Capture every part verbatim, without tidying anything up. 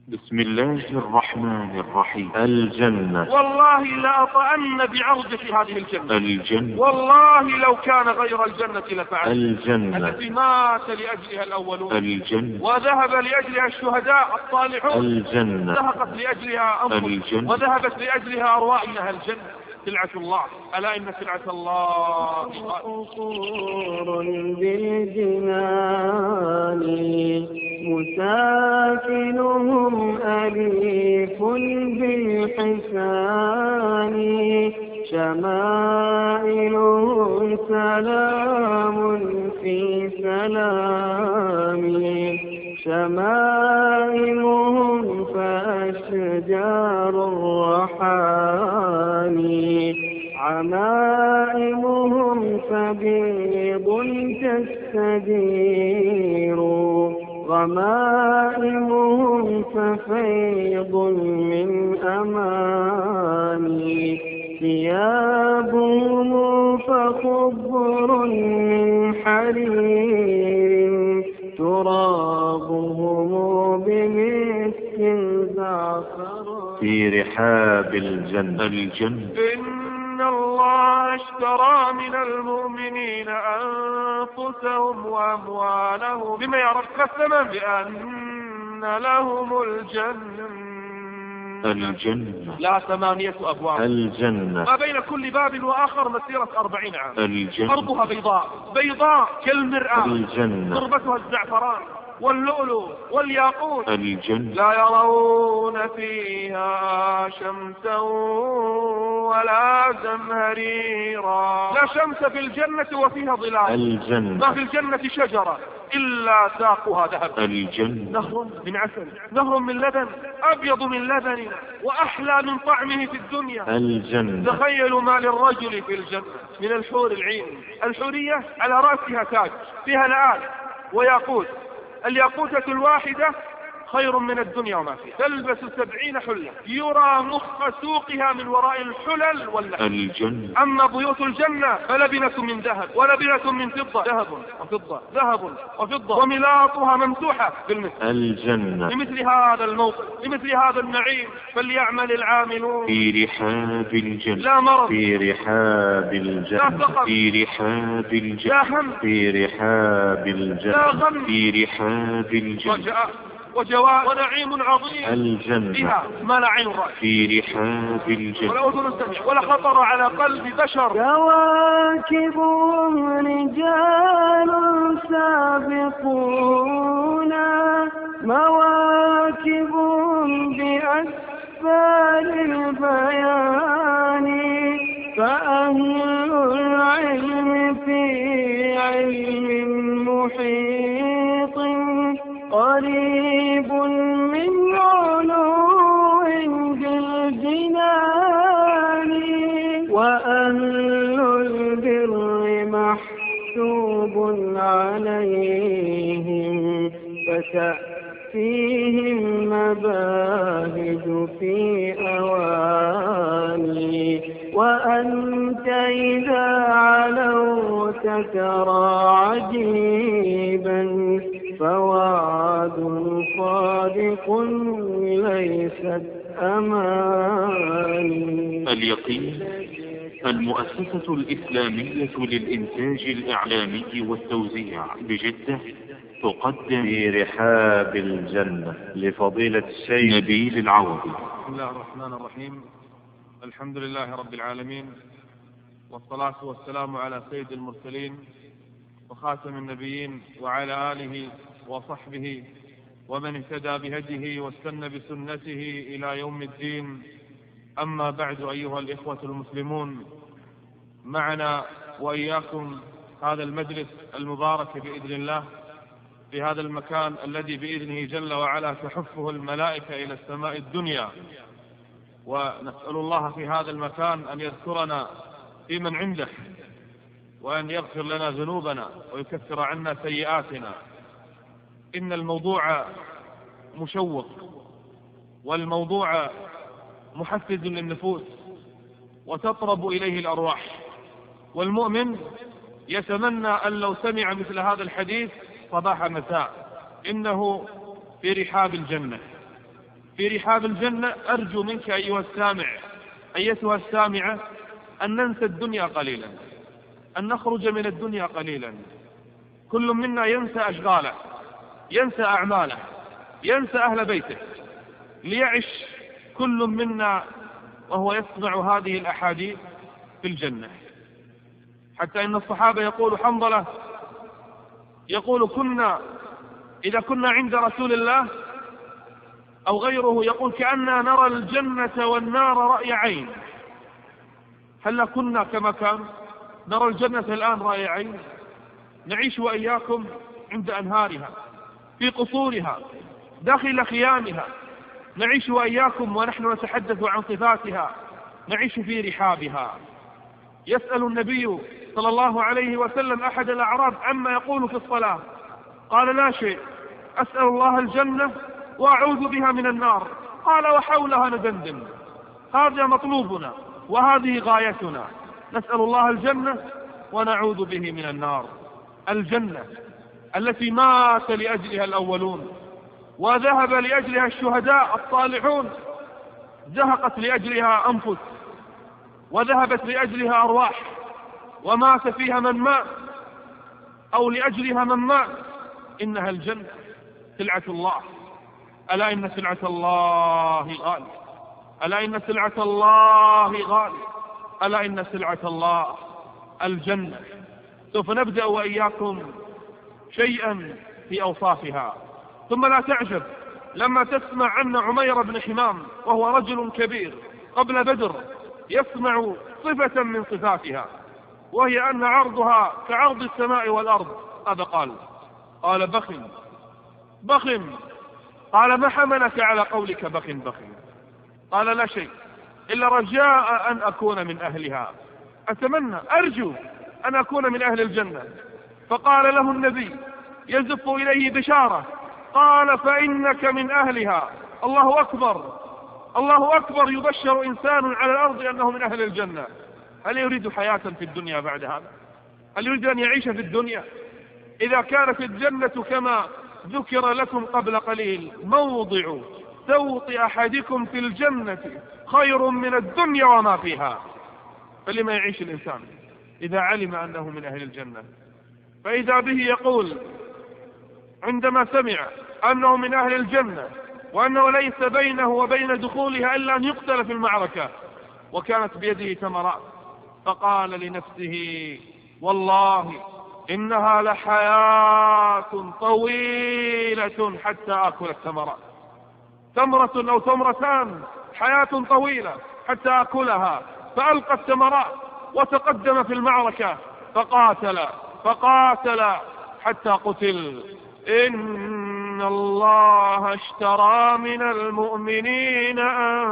بسم الله الرحمن الرحيم. الجنة. والله لأطأن بعرض في هذه الجنة. الجنة. والله لو كان غير الجنة لفعل. الجنة التي مات لأجلها الأولون. الجنة. وذهب لأجلها الشهداء الصالحون. الجنة. زهقت لأجلها أنفس. الجنة. وذهبت لأجلها أرواح. إنها الجنة سلعة الله. ألا إن سلعة الله قصور بالجنان مساكنهم أليف بالحسان شمائلهم سلام في سلام شمائلهم فأشجار الرحاني عمائمهم فبيض تستدير غمائمهم ففيض من أماني ثيابهم فخضر من حرير ترابهم بمسك زعفر في رحاب الجنة. الجنة. إن الله اشترى من المؤمنين أنفسهم وأموالهم بما يعرف الثمن بأن لهم الجنة. الجنة. لا ثمانية أبواب. الجنة. ما بين كل باب وآخر مسيرة أربعين عام. الجنة. أرضها بيضاء بيضاء كالمرآة. الجنة. تربتها الزعفران واللؤلؤ والياقوت. الجنة. لا يرون فيها شمسا ولا زمهريرا. لا شمس في الجنة وفيها ظلال. الجنة. ما في الجنة شجرة إلا ساقها ذهب. الجنة. نهر من عسل نهر من لبن أبيض من لبن وأحلى من طعمه في الدنيا. الجنة. تخيلوا ما للرجل في الجنة من الحور العين. الحورية على رأسها تاج فيها لآل وياقوت. الياقوتة الواحدة خير من الدنيا وما فيها. تلبس سبعين حلة يرى مخ سوقها من وراء الحلل واللحم. الجنة. أما بيوت الجنة فلبنة من ذهب ولبنة من فضة. ذهب وفضة ذهب وفضة وملاطها ممسوحة بالمثل. الجنة. لمثل هذا الموقف لمثل هذا النعيم فليعمل العاملون. في رحاب الجنة. لا مرض. في رحاب الجنة. لا سقم. في رحاب الجنة. لا هم. في رحاب الجنة. لا غم. في رحاب الجنة. رجاء وجواد ونعيم عظيم. الجنة. فيها ما لا عين رأت في رحاب الجنة ولا أذن سمع ولا خطر على قلب بشر. كواكبهم رجال سابقون مواكبهم بأسفال البيان فأهل العلم في علم محيط قريب من علو بالجنان وأهل البر محسوب عليهم فتأتيهم مباهج في أواني وأنت إذا علوت ترى عجيبا فوعد صادق ليست أماني. اليقين. المؤسسة الإسلامية للإنتاج الإعلامي والتوزيع بجدة تقدم في رحاب الجنة لفضيلة الشيخ نبيل العوضي. بسم الله الرحمن الرحيم. الحمد لله رب العالمين والصلاة والسلام على سيد المرسلين وخاتم النبيين وعلى آله وصحبه ومن اهتدى بهديه واستنى بسنته إلى يوم الدين. أما بعد أيها الإخوة المسلمون، معنا وإياكم هذا المجلس المبارك بإذن الله في هذا المكان الذي بإذنه جل وعلا تحفه الملائكة إلى السماء الدنيا، ونسأل الله في هذا المكان أن يذكرنا في من عنده وأن يغفر لنا ذنوبنا ويكفر عنا سيئاتنا. إن الموضوع مشوق والموضوع محفز للنفوس وتطرب إليه الأرواح، والمؤمن يتمنى أن لو سمع مثل هذا الحديث صباح مساء. إنه في رحاب الجنة. في رحاب الجنة، أرجو منك أيها السامع أيتها السامعة أن ننسى الدنيا قليلا، أن نخرج من الدنيا قليلا. كل منا ينسى أشغاله، ينسى أعماله، ينسى أهل بيته، ليعش كل منا وهو يسمع هذه الأحاديث في الجنة. حتى إن الصحابة يقول حنظلة يقول كنا إذا كنا عند رسول الله أو غيره يقول كأننا نرى الجنة والنار رأي عين. هل كنا كما كان نرى الجنة الآن رأي عين؟ نعيش وإياكم عند أنهارها، في قصورها، داخل خيامها، نعيش وإياكم ونحن نتحدث عن صفاتها، نعيش في رحابها. يسأل النبي صلى الله عليه وسلم أحد الأعراب عما يقول في الصلاة، قال لا شيء، أسأل الله الجنة وأعوذ بها من النار. قال وحولها ندندن. هذا مطلوبنا وهذه غايتنا، نسأل الله الجنة ونعوذ به من النار. الجنة التي مات لأجلها الأولون وذهب لأجلها الشهداء الصالحون، زهقت لأجلها أنفس وذهبت لأجلها أرواح، ومات فيها من مات أو لأجلها من مات. إنها الجنة سلعة الله. ألا إن سلعة الله غالي، ألا إن سلعة الله غالي، ألا إن سلعة الله الجنة. سوف نبدأ وإياكم شيئا في أوصافها، ثم لا تعجب لما تسمع أن عمير بن حمام وهو رجل كبير قبل بدر يسمع صفة من صفاتها، وهي أن عرضها كعرض السماء والأرض. هذا قال قال بخ بخ. قال ما حملك على قولك بخ بخ؟ قال لا شيء إلا رجاء أن أكون من أهلها، أتمنى أرجو أن أكون من أهل الجنة. فقال له النبي يزف إليه بشارة، قال فإنك من أهلها. الله أكبر، الله أكبر. يبشر إنسان على الأرض أنه من أهل الجنة. هل يريد حياة في الدنيا بعد هذا؟ هل يريد أن يعيش في الدنيا؟ إذا كانت الجنة كما ذكر لكم قبل قليل موضع سوط أحدكم في الجنة خير من الدنيا وما فيها، فلما يعيش الإنسان إذا علم أنه من أهل الجنة؟ فإذا به يقول عندما سمع أنه من أهل الجنة وأنه ليس بينه وبين دخولها إلا أن يقتل في المعركة، وكانت بيده تمرات، فقال لنفسه والله إنها لحياة طويلة حتى أكل الثمرات. ثمرة أو ثمرتان، حياة طويلة حتى أكلها. فألقى الثمرات وتقدم في المعركة فقاتل فقاتل حتى قتل. إن الله اشترى من المؤمنين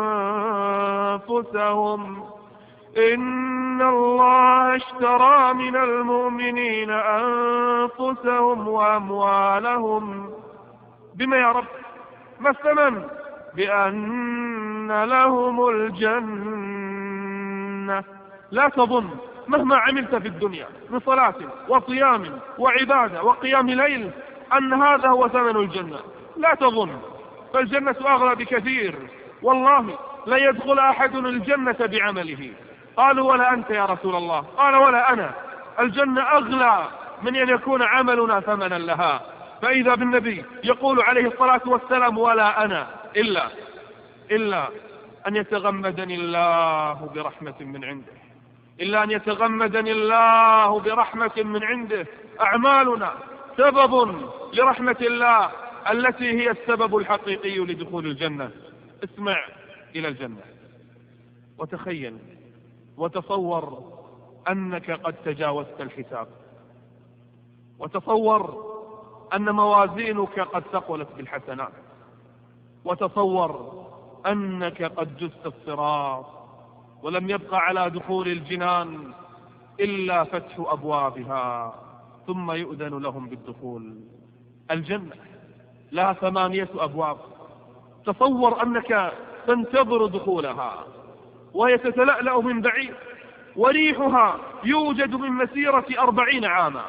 أنفسهم إن الله اشترى من المؤمنين أنفسهم وأموالهم بما يا رب؟ ما الثمن؟ بأن لهم الجنة. لا تظن مهما عملت في الدنيا من صلاة وصيام وعبادة وقيام ليل أن هذا هو ثمن الجنة. لا تظن، فالجنة أغلى بكثير. والله لا يدخل أحد الجنة بعمله. قالوا ولا أنت يا رسول الله؟ قال ولا أنا. الجنة أغلى من أن يكون عملنا ثمنا لها. فإذا بالنبي يقول عليه الصلاة والسلام ولا أنا إلا إلا أن يتغمدني الله برحمة من عنده، إلا أن يتغمدني الله برحمة من عنده. أعمالنا سبب لرحمة الله التي هي السبب الحقيقي لدخول الجنة. اسمع إلى الجنة وتخيل وتصور أنك قد تجاوزت الحساب، وتصور أن موازينك قد ثقلت بالحسنات، وتصور أنك قد جزت الصراط ولم يبقى على دخول الجنان إلا فتح أبوابها ثم يؤذن لهم بالدخول. الجنة لها ثمانية أبواب. تصور أنك تنتظر دخولها وهي تتلألأ من بعيد، وريحها يوجد من مسيرة أربعين عاما.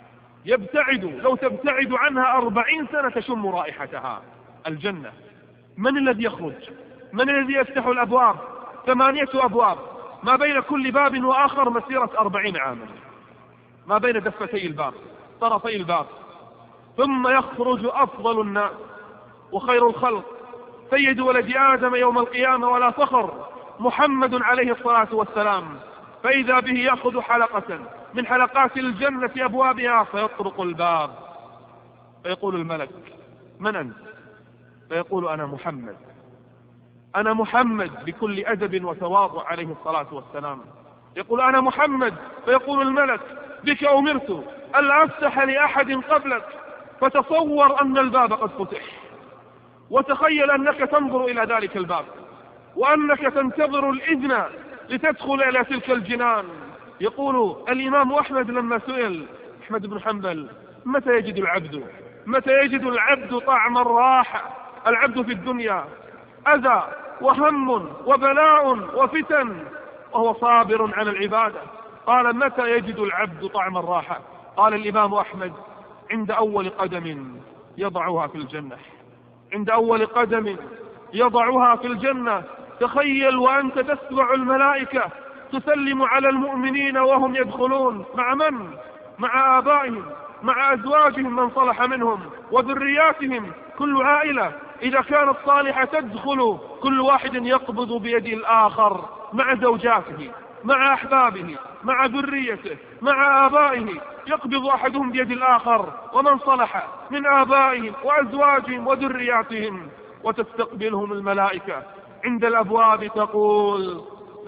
يبتعد، لو تبتعد عنها أربعين سنة تشم رائحتها. الجنة من الذي يخرج؟ من الذي يفتح الأبواب؟ ثمانية أبواب، ما بين كل باب وآخر مسيرة أربعين عاما، ما بين دفتي الباب طرفي الباب. ثم يخرج أفضل الناس وخير الخلق سيد ولد آدم يوم القيامة ولا فخر، محمد عليه الصلاة والسلام، فإذا به يأخذ حلقة من حلقات الجنة أبوابها فيطرق الباب، فيقول الملك: من أنت؟ فيقول: أنا محمد، أنا محمد، بكل أدب وتواضع عليه الصلاة والسلام. يقول: أنا محمد. فيقول الملك: بك أمرت ألا أفتح لأحد قبلك. فتصور أن الباب قد فتح، وتخيل أنك تنظر إلى ذلك الباب، وأنك تنتظر الإذن لتدخل إلى تلك الجنان. يقول الإمام أحمد لما سئل، أحمد بن حنبل: متى يجد العبد متى يجد العبد طعم الراحة؟ العبد في الدنيا أذى وهم وبلاء وفتن وهو صابر عن العبادة. قال: متى يجد العبد طعم الراحة؟ قال الإمام أحمد: عند أول قدم يضعها في الجنة، عند أول قدم يضعها في الجنة. تخيل وأنت تسمع الملائكة تسلم على المؤمنين وهم يدخلون، مع من؟ مع آبائهم، مع أزواجهم من صلح منهم، وذرياتهم. كل عائلة إذا كانت صالحة تدخل، كل واحد يقبض بيد الآخر، مع زوجاته، مع أحبابه، مع ذريته، مع آبائه، يقبض أحدهم بيد الآخر، ومن صلح من آبائهم وأزواجهم وذرياتهم. وتستقبلهم الملائكة عند الأبواب تقول: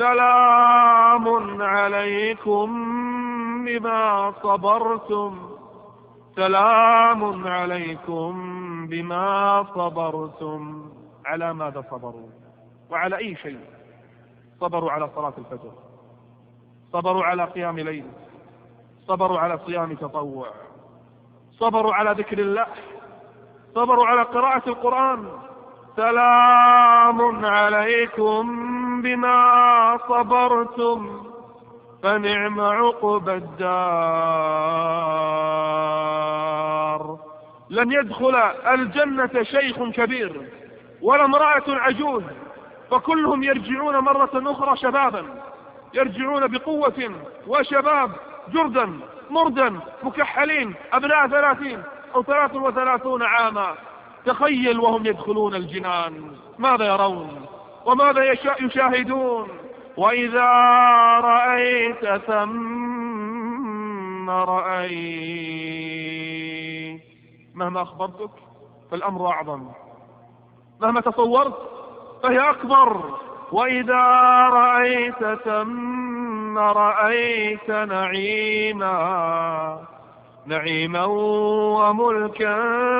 سلام عليكم بما صبرتم، سلام عليكم بما صبرتم. على ماذا صبروا؟ وعلى أي شيء؟ صبروا على صلاة الفجر، صبروا على قيام ليل، صبروا على صيام تطوع، صبروا على ذكر الله، صبروا على قراءة القرآن. سلام عليكم بما صبرتم فنعم عقبى الدار. لن يدخل الجنة شيخ كبير ولا امرأة عجوز، فكلهم يرجعون مرة أخرى شبابا، يرجعون بقوة وشباب، جردا مردا مكحلين، أبناء ثلاثين أو ثلاث وثلاثون عاما. تخيل وهم يدخلون الجنان ماذا يرون وماذا يشاهدون. وإذا رأيت ثم رأيت، مهما أخبرتك فالأمر أعظم، مهما تصورت فهي أكبر. وإذا رأيت ثم رأيت نعيما نعيما وملكا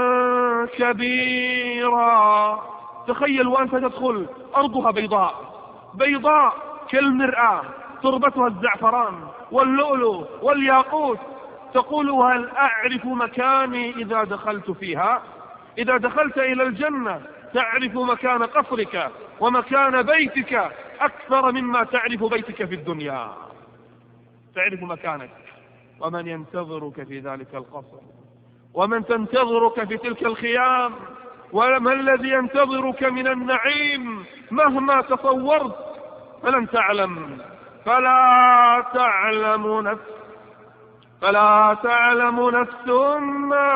كبيرا. تخيل وأنت تدخل أرضها بيضاء بيضاء كالمرآة، تربتها الزعفران واللؤلؤ والياقوت. تقول: هل أعرف مكاني إذا دخلت فيها؟ إذا دخلت إلى الجنة تعرف مكان قصرك ومكان بيتك أكثر مما تعرف بيتك في الدنيا، تعرف مكانك ومن ينتظرك في ذلك القصر، ومن تنتظرك في تلك الخيام، وما الذي ينتظرك من النعيم مهما تصورت فلن تعلم. فلا تعلم نفس فلا تعلم نفس ما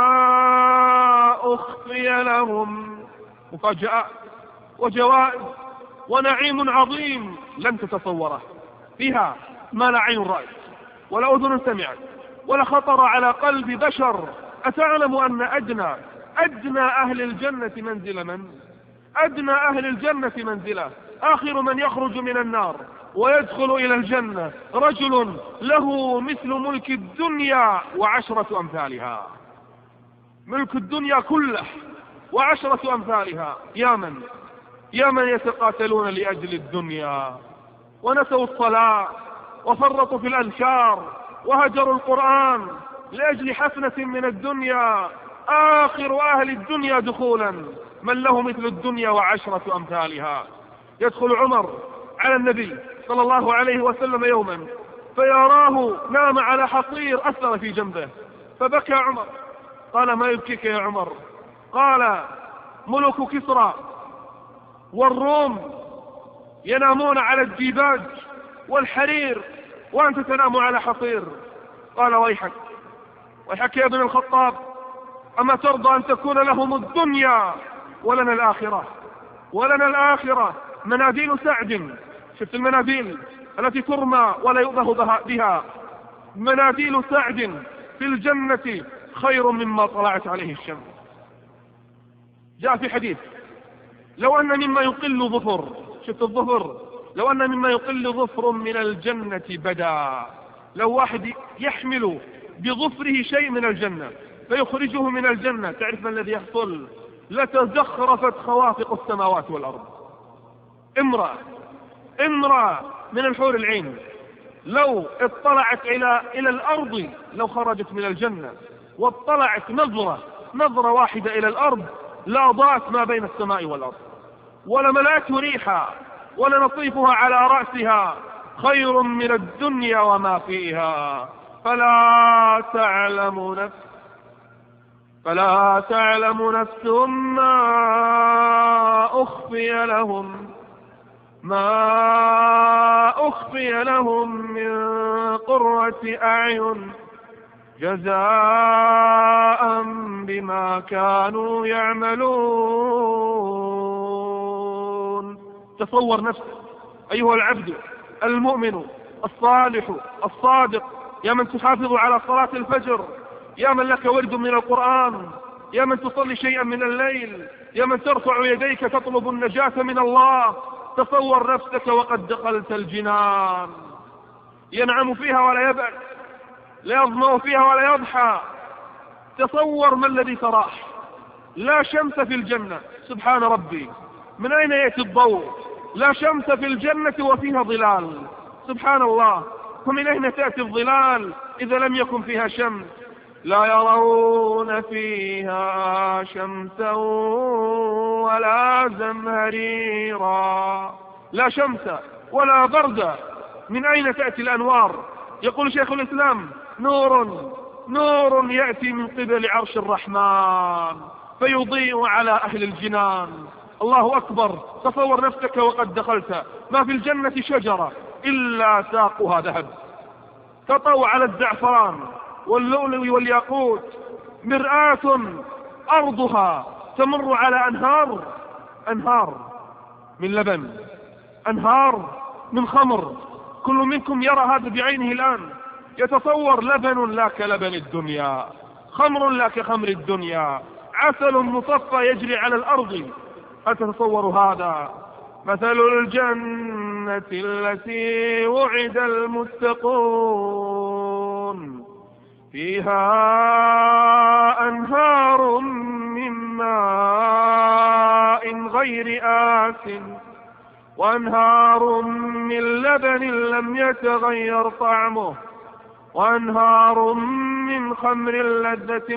أخفي لهم. مفاجأة وجوائز ونعيم عظيم لن تتصوره، فيها ما لا عين رأت ولا أذن سمعت ولا خطر على قلب بشر. أتعلم أن أدنى أدنى أهل الجنة منزلة من؟ أدنى أهل الجنة منزلة، آخر من يخرج من النار ويدخل إلى الجنة رجل له مثل ملك الدنيا وعشرة أمثالها، ملك الدنيا كله وعشرة أمثالها. يا من يا من يتقاتلون لأجل الدنيا ونسوا الصلاة وفرطوا في الأذكار وهجروا القرآن لأجل حسنة من الدنيا. آخر أهل الدنيا دخولا من له مثل الدنيا وعشرة أمثالها. يدخل عمر على النبي صلى الله عليه وسلم يوما فيراه نام على حصير أثر في جنبه، فبكى عمر. قال: ما يبكيك يا عمر؟ قال: ملك كسرى والروم ينامون على الديباج والحرير وأنت تنام على حصير. قال ويحك ويحك يا ابن الخطاب، أما ترضى أن تكون لهم الدنيا ولنا الآخرة؟ ولنا الآخرة. مناديل سعد، شفت المناديل التي ترمى ولا يؤبه بها؟ مناديل سعد في الجنة خير مما طلعت عليه الشمس. جاء في حديث لو أن مما يقل ظفر، شفت الظفر، لو أن مما يقل ظفر من الجنة بدا، لو واحد يحمل بظفره شيء من الجنة فيخرجه من الجنة، تعرف ما الذي يحصل؟ لتزخرفت خوافق السماوات والأرض. امرأة امرأة من الحور العين لو اطلعت إلى إلى الأرض، لو خرجت من الجنة واطلعت نظرة نظرة واحدة إلى الأرض لأضاءت ما بين السماء والأرض، ولملأته ريحا، ولنطيفها على رأسها خير من الدنيا وما فيها. فلا تعلم نفس فلا تعلم نفس ما أخفي لهم ما أخفي لهم من قرة أعين جزاء بما كانوا يعملون. تصور نفسك أيها العبد المؤمن الصالح الصادق، يا من تحافظ على صلاة الفجر، يا من لك ورد من القرآن، يا من تصلي شيئا من الليل، يا من ترفع يديك تطلب النجاة من الله. تصور نفسك وقد دخلت الجنان، ينعم فيها ولا يبعد، لا يظمأ فيها ولا يضحى. تصور ما الذي تراه. لا شمس في الجنة، سبحان ربي، من أين يأتي الضوء؟ لا شمس في الجنة وفيها ظلال، سبحان الله، ومن أين تأتي الظلال إذا لم يكن فيها شمس؟ لا يرون فيها شمسا ولا زمهريرا. لا شمس ولا برد، من أين تأتي الأنوار؟ يقول شيخ الإسلام نور نور يأتي من قبل عرش الرحمن فيضيء على أهل الجنان. الله أكبر. تصور نفسك وقد دخلت، ما في الجنة شجرة إلا ساقها ذهب، تطوى على الزعفران واللؤلؤ والياقوت، مرآة أرضها تمر على أنهار أنهار من لبن، أنهار من خمر. كل منكم يرى هذا بعينه الآن، يتصور لبن لا كلبن الدنيا، خمر لا كخمر الدنيا، عسل مصفى يجري على الأرض. هل تتصور هذا؟ مثل الجنة التي وعد المتقون فيها أنهار من ماء غير آسن وأنهار من لبن لم يتغير طعمه وأنهار من خمر لذة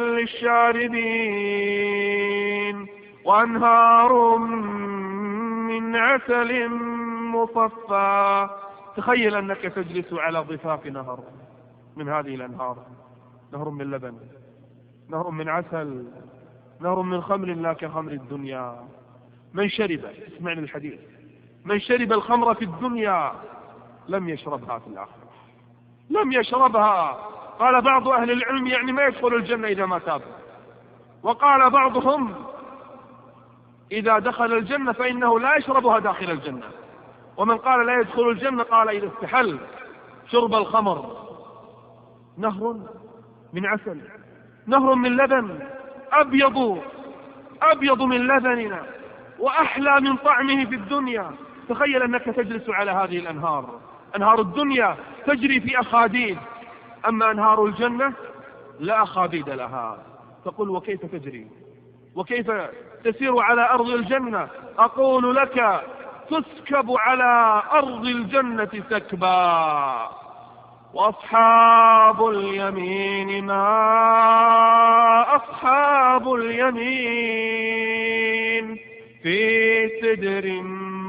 للشاربين وأنهار من عسل مصفى. تخيل أنك تجلس على ضفاف نهر من هذه الأنهار، نهر من لبن، نهر من عسل، نهر من خمر لا كخمر الدنيا. من شرب، اسمعني الحديث، من شرب الخمر في الدنيا لم يشربها في الآخرة، لم يشربها. قال بعض أهل العلم يعني ما يدخل الجنة إذا ما تاب، وقال بعضهم إذا دخل الجنة فإنه لا يشربها داخل الجنة. ومن قال لا يدخل الجنة قال إذا استحل شرب الخمر. نهر من عسل، نهر من لبن، أبيض أبيض من لبننا وأحلى من طعمه في الدنيا. تخيل أنك تجلس على هذه الأنهار. أنهار الدنيا تجري في أخاديد، أما أنهار الجنة لا أخاديد لها. تقول وكيف تجري وكيف تسير على أرض الجنة؟ أقول لك تسكب على أرض الجنة سكبا. وأصحاب اليمين ما أصحاب اليمين في سدر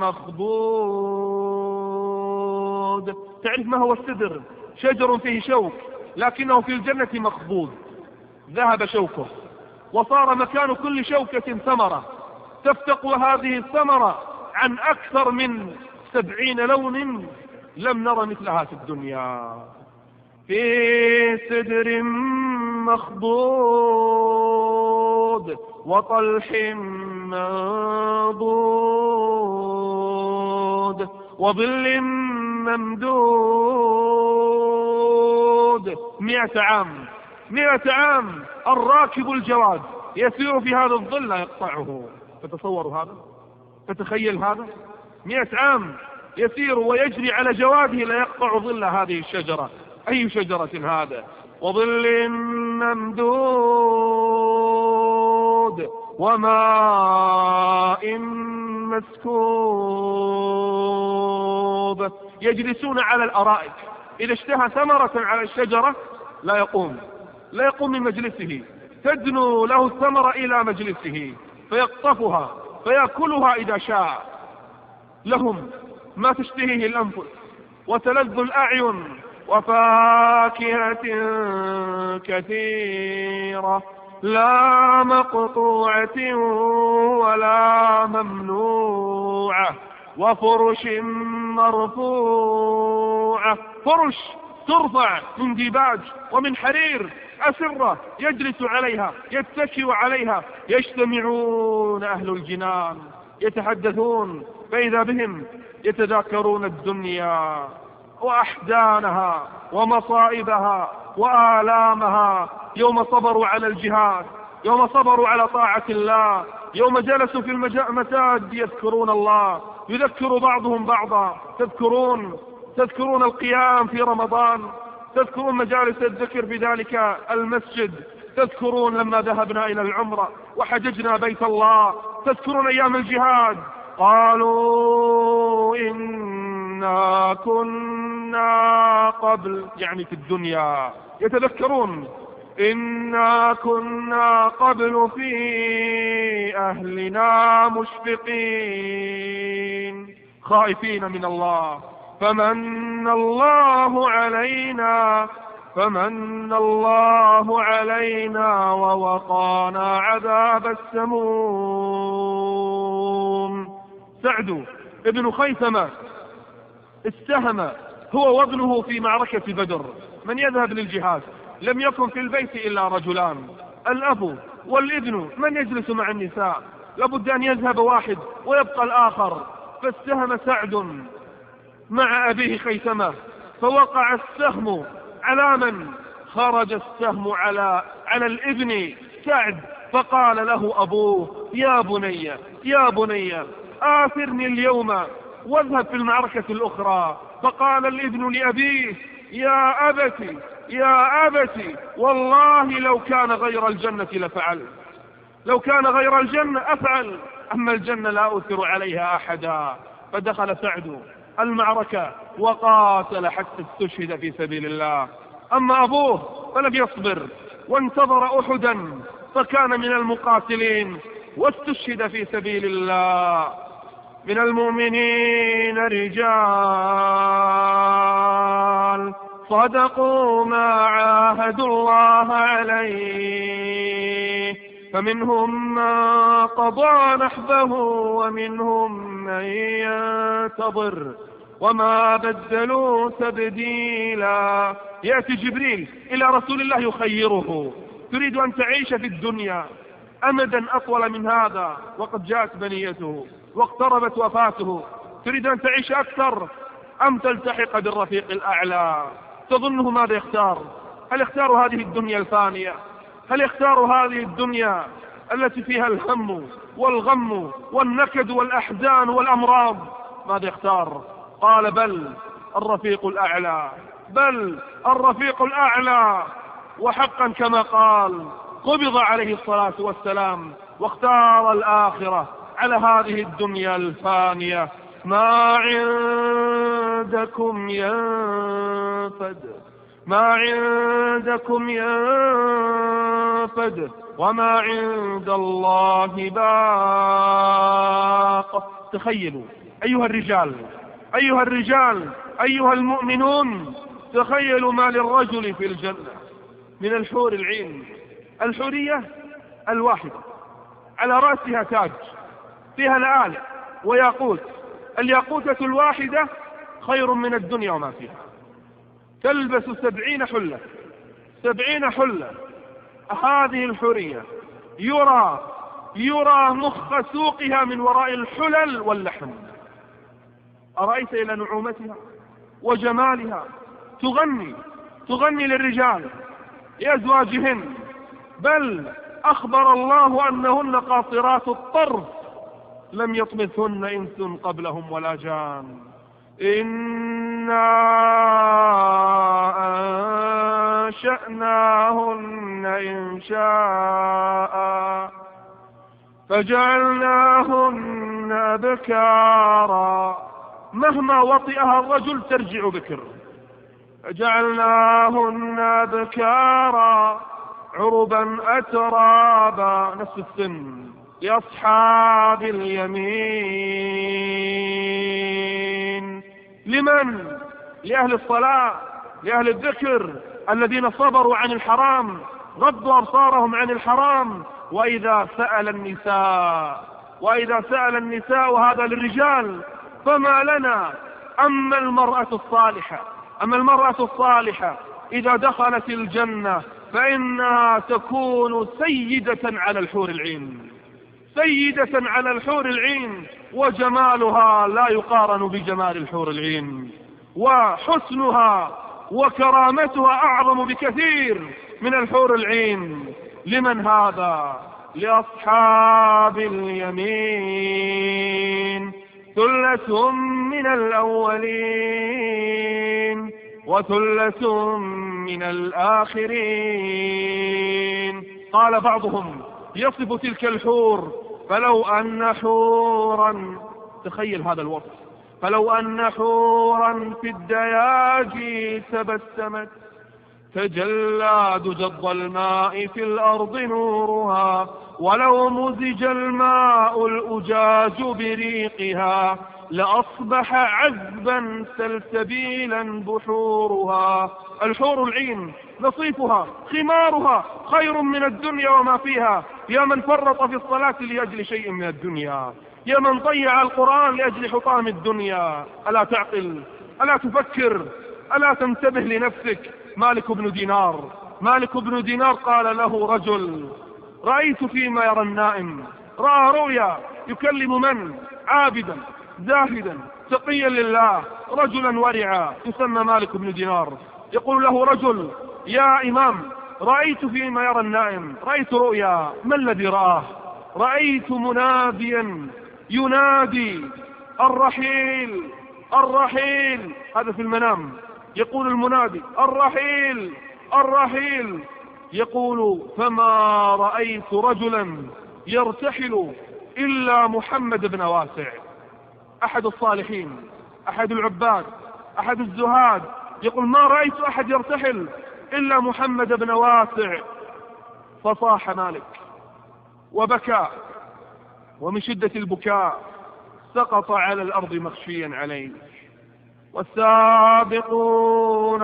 مخضود. تعرف ما هو السدر؟ شجر فيه شوك لكنه في الجنة مخضود، ذهب شوكه وصار مكان كل شوكة ثمرة، تفتق هذه الثمرة عن أكثر من سبعين لون لم نر مثلها في الدنيا. في سدر مخضود وطلح منضود وظل ممدود. مئة عام مئة عام الراكب الجواد يسير في هذا الظل لا يقطعه. تتصوروا هذا؟ تتخيل هذا؟ مئة عام يسير ويجري على جواده لا يقطع ظل هذه الشجرة. أي شجرة هذا؟ وظل ممدود وماء مسكوب. يجلسون على الأرائك، إذا اشتهى ثمرة على الشجرة لا يقوم لا يقوم من مجلسه، تدنو له الثمرة إلى مجلسه فيقطفها فيأكلها إذا شاء. لهم ما تشتهيه الأنفس وتلذ الأعين وفاكهة كثيرة لا مقطوعة ولا ممنوعة وفرش مرفوعة. فرش ترفع من ديباج ومن حرير أسرة يجلس عليها يتكئ عليها. يجتمعون أهل الجنان يتحدثون فإذا بهم يتذاكرون الدنيا وأحزانها ومصائبها وآلامها، يوم صبروا على الجهاد، يوم صبروا على طاعة الله، يوم جلسوا في المساجد يذكرون الله، يذكر بعضهم بعضا. تذكرون تذكرون القيام في رمضان، تذكرون مجالس الذكر في ذلك المسجد، تذكرون لما ذهبنا إلى العمرة وحججنا بيت الله، تذكرون أيام الجهاد. قالوا إنا كنا قبل، يعني في الدنيا يتذكرون، إنا كنا قبل في أهلنا مشفقين خائفين من الله فمن الله علينا فمن الله علينا ووقانا عذاب السموم. سعد ابن خيثمة استهم هو وابنه في معركة بدر. من يذهب للجهاد لم يكن في البيت إلا رجلان، الأب والابن. من يجلس مع النساء؟ لابد أن يذهب واحد ويبقى الآخر. فاستهم سعد مع أبيه خيثمة فوقع السهم على من؟ خرج السهم على على الابن سعد. فقال له أبوه يا بني يا بني آثرني اليوم واذهب في المعركة الأخرى. فقال الابن لأبيه يا أبتي يا أبتي والله لو كان غير الجنة لفعل، لو كان غير الجنة أفعل، أما الجنة لا أؤثر عليها أحدا. فدخل سعد المعركة وقاتل حتى استشهد في سبيل الله. أما أبوه فلم يصبر وانتظر أحدا فكان من المقاتلين واستشهد في سبيل الله. من المؤمنين رجال صدقوا ما عاهدوا الله عليه فمنهم من قضى نحبه ومنهم من ينتظر وما بدلوا تبديلا. يأتي جبريل إلى رسول الله يخيره: تريد أن تعيش في الدنيا أمدا أطول من هذا وقد جاءت بنيته واقتربت وفاته، تريد أن تعيش أكثر أم تلتحق بالرفيق الأعلى؟ تظنه ماذا يختار؟ هل يختار هذه الدنيا الفانية؟ هل يختار هذه الدنيا التي فيها الهم والغم والنكد والأحزان والأمراض؟ ماذا يختار؟ قال بل الرفيق الأعلى، بل الرفيق الأعلى. وحقا كما قال قبض عليه الصلاة والسلام واختار الآخرة على هذه الدنيا الفانية. ما عندكم ينفد ما عندكم ينفد وما عند الله باق. تخيلوا أيها الرجال أيها الرجال أيها المؤمنون، تخيلوا ما للرجل في الجنة من الحور العين. الحورية الواحدة على رأسها تاج فيها لآلئ وياقوت. الياقوتة الواحدة خير من الدنيا وما فيها. تلبس سبعين حلة، سبعين حلة. هذه الحرية يرى يرى مخ سوقها من وراء الحلل واللحم. أرأيت إلى نعومتها وجمالها؟ تغني تغني للرجال لأزواجهن، بل أخبر الله أنهن قاصرات الطرف لم يطمثهن إنس قبلهم ولا جان. إنا أنشأناهن إنشاء فجعلناهن أبكارا مهما وطئها الرجل ترجع بكر. فجعلناهن أبكارا عربا أترابا، نفس السن، لأصحاب اليمين. لمن؟ لأهل الصلاة، لأهل الذكر، الذين صبروا عن الحرام، غضوا أبصارهم عن الحرام. وإذا سأل النساء وإذا سأل النساء وهذا للرجال، فما لنا؟ أما المرأة الصالحة أما المرأة الصالحة إذا دخلت الجنة فإنها تكون سيدة على الحور العين، سيدة على الحور العين، وجمالها لا يقارن بجمال الحور العين، وحسنها وكرامتها أعظم بكثير من الحور العين. لمن هذا؟ لأصحاب اليمين. ثلة من الأولين وثلة من الآخرين. قال بعضهم يصف تلك الحور: فلو أن حورا، تخيل هذا الوصف، فلو أن حورا في الدياجي تبسمت تجلى دجض الماء في الأرض نورها، ولو مزج الماء الأجاج بريقها لأصبح عذبا سلسبيلا بحورها. الحور العين نصيفها خمارها خير من الدنيا وما فيها. يا من فرط في الصلاة لأجل شيء من الدنيا، يا من ضيع القرآن لأجل حطام الدنيا، ألا تعقل؟ ألا تفكر؟ ألا تنتبه لنفسك؟ مالك بن دينار مالك بن دينار قال له رجل: رأيت فيما يرى النائم، رأى رؤيا يكلم من؟ عابدا زاهدا تقيا لله، رجلا ورعا يسمى مالك بن دينار. يقول له رجل: يا إمام، رأيت فيما يرى النائم، رأيت رؤيا. ما الذي رآه؟ رأيت مناديا ينادي: الرحيل الرحيل. هذا في المنام. يقول المنادي: الرحيل الرحيل. يقول: فما رأيت رجلا يرتحل إلا محمد بن واسع، أحد الصالحين، أحد العباد، أحد الزهاد. يقول: ما رأيت أحد يرتحل إلا محمد بن واسع. فصاح مالك وبكى، ومن شدة البكاء سقط على الأرض مخشيا عليه. والسابقون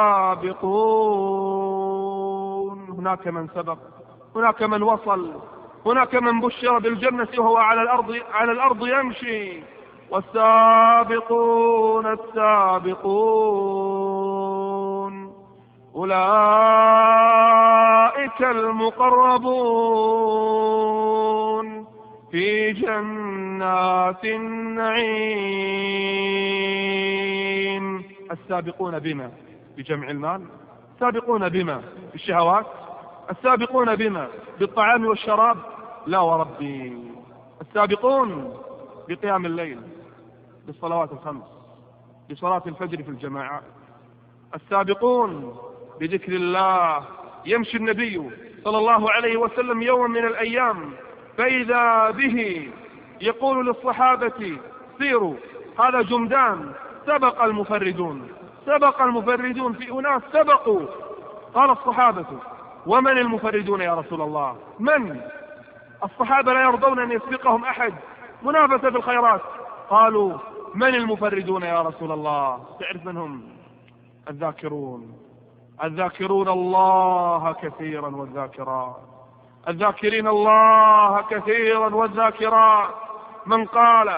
السابقون، هناك من سبق، هناك من وصل، هناك من بشر بالجنة وهو على الأرض على الأرض يمشي. والسابقون السابقون أولئك المقربون في جنات النعيم. السابقون بما؟ بجمع المال. السابقون بما؟ بالشهوات. السابقون بما؟ بالطعام والشراب. لا وربي، السابقون بقيام الليل، بالصلوات الخمس، بصلاة الفجر في الجماعات. السابقون بذكر الله. يمشي النبي صلى الله عليه وسلم يوم من الأيام فإذا به يقول للصحابة: سيروا، هذا جمدان، سبق المفردون، سبق المفردون، في أناس سبقوا. قال الصحابة: ومن المفردون يا رسول الله؟ من؟ الصحابة لا يرضون أن يسبقهم أحد، منافسة بالخيرات. قالوا: من المفردون يا رسول الله؟ تعرف من هم؟ الذاكرون، الذاكرون الله كثيرا والذاكرات، الذاكرين الله كثيرا والذاكرات. من قال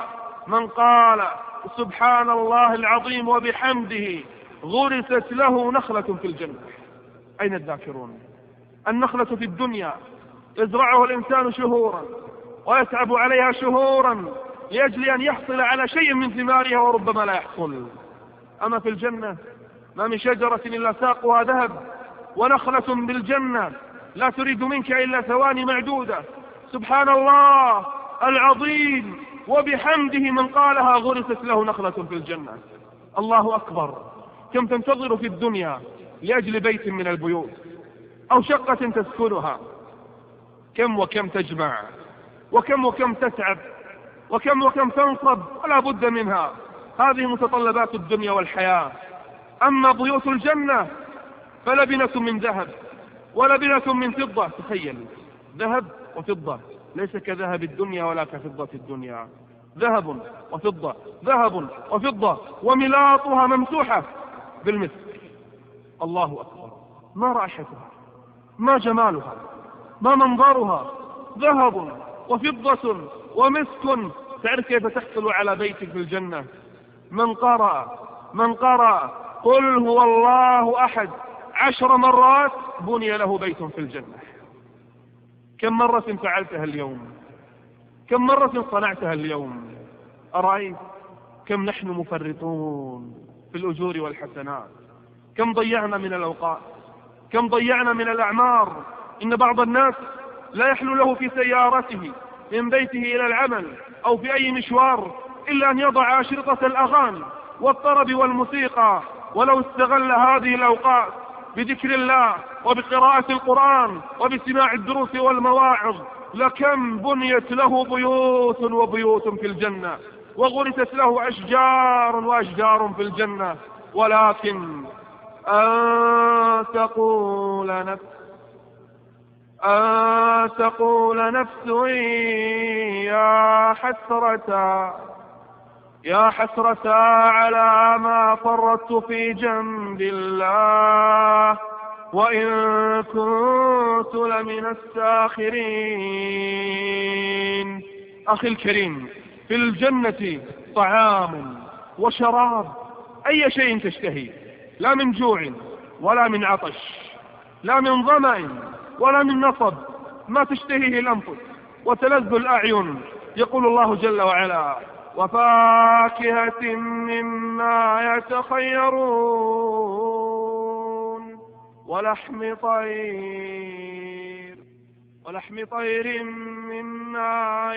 من قال سبحان الله العظيم وبحمده غرست له نخلة في الجنة. أين الذاكرون؟ النخلة في الدنيا يزرعه الإنسان شهورا ويتعب عليها شهورا لأجل أن يحصل على شيء من ثمارها وربما لا يحصل. أما في الجنة ما من شجرة إلا ساقها ذهب، ونخلة بالجنة لا تريد منك إلا ثواني معدودة. سبحان الله العظيم وبحمده من قالها غرست له نخلة في الجنة. الله أكبر. كم تنتظر في الدنيا لأجل بيت من البيوت أو شقة تسكنها، كم وكم تجمع، وكم وكم تتعب، وكم وكم تنصب ولا بد منها. هذه متطلبات الدنيا والحياة. أما بيوت الجنة فلبنة من ذهب ولبنة من فضة. تخيل، ذهب وفضة، ليس كذهب الدنيا ولا كفضة الدنيا. ذهب وفضة، ذهب وفضة، وملاطها ممسوحة بالمسك. الله أكبر. ما رائحتها، ما جمالها، ما منظرها. ذهب وفضة ومسك. تعرف كيف تحصل على بيتك في الجنة؟ من قرأ من قرأ قل هو الله أحد عشر مرات بني له بيت في الجنة. كم مرة فعلتها اليوم؟ كم مرة صنعتها اليوم؟ أرأيت كم نحن مفرطون في الأجور والحسنات؟ كم ضيعنا من الأوقات؟ كم ضيعنا من الأعمار؟ إن بعض الناس لا يحلو له في سيارته من بيته إلى العمل أو في أي مشوار إلا أن يضع أشرطة الأغاني والطرب والموسيقى. ولو استغل هذه الأوقات بذكر الله وبقراءة القرآن وبسماع الدروس والمواعظ لكم بنيت له بيوت وبيوت في الجنة، وغرست له أشجار وأشجار في الجنة. ولكن أن تقول نفس أن تقول نفس يا حسرة يا حسرة على ما فرطت في جنب الله وإن كنت لمن الساخرين. أخي الكريم، في الجنة طعام وشراب، أي شيء تشتهي، لا من جوع ولا من عطش، لا من ظمأ ولا من نصب، ما تشتهيه الأنفس وتلذ الأعين. يقول الله جل وعلا: وفاكهة مما يتخيرون ولحم طير ولحم طير مما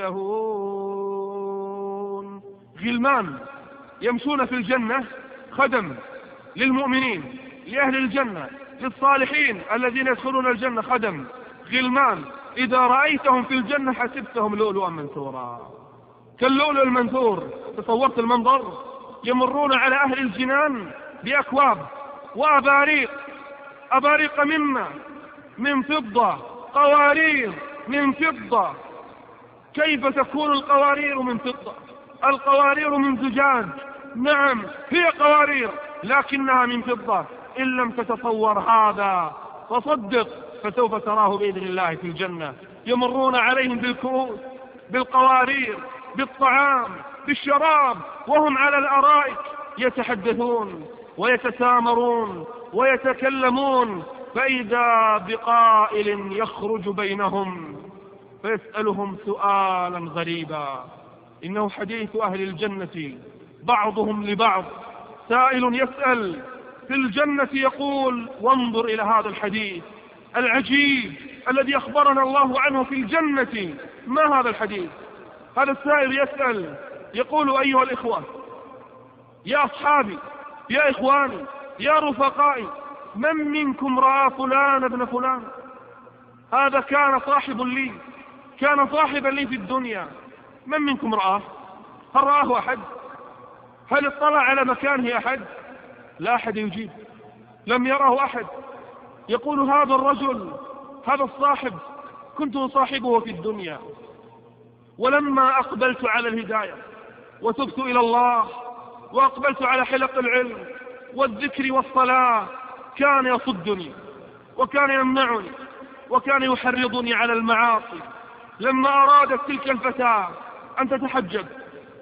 يشتهون. غلمان يمشون في الجنة خدم للمؤمنين، لأهل الجنة، للصالحين الذين يدخلون الجنة خدم. غلمان إذا رأيتهم في الجنة حسبتهم لؤلؤا منثورا كاللؤلؤ المنثور. تصورت المنظر؟ يمرون على أهل الجنان بأكواب وأباريق، أباريق مما من فضة، قوارير من فضة. كيف تكون القوارير من فضة؟ القوارير من زجاج، نعم هي قوارير لكنها من فضة. إن لم تتصور هذا فصدق، فسوف تراه بإذن الله في الجنة. يمرون عليهم بالكؤوس، بالقوارير، بالطعام، بالشراب، وهم على الأرائك يتحدثون ويتسامرون ويتكلمون، فإذا بقائل يخرج بينهم فيسألهم سؤالا غريبا. إنه حديث أهل الجنة بعضهم لبعض. سائل يسأل في الجنة يقول: وانظر إلى هذا الحديث العجيب الذي أخبرنا الله عنه في الجنة. ما هذا الحديث؟ هذا السائل يسأل يقول: أيها الإخوة، يا أصحابي، يا إخواني، يا رفقائي، من منكم رأى فلان ابن فلان؟ هذا كان صاحب لي، كان صاحبا لي في الدنيا. من منكم رآه؟ هل رآه أحد؟ هل اطلع على مكانه أحد؟ لا أحد يجيب، لم يره أحد. يقول هذا الرجل، هذا الصاحب، كنت أصاحبه في الدنيا، ولما أقبلت على الهداية وتبت إلى الله وأقبلت على حلق العلم والذكر والصلاة كان يصدني وكان يمنعني وكان يحرضني على المعاصي. لما أرادت تلك الفتاة أن تتحجب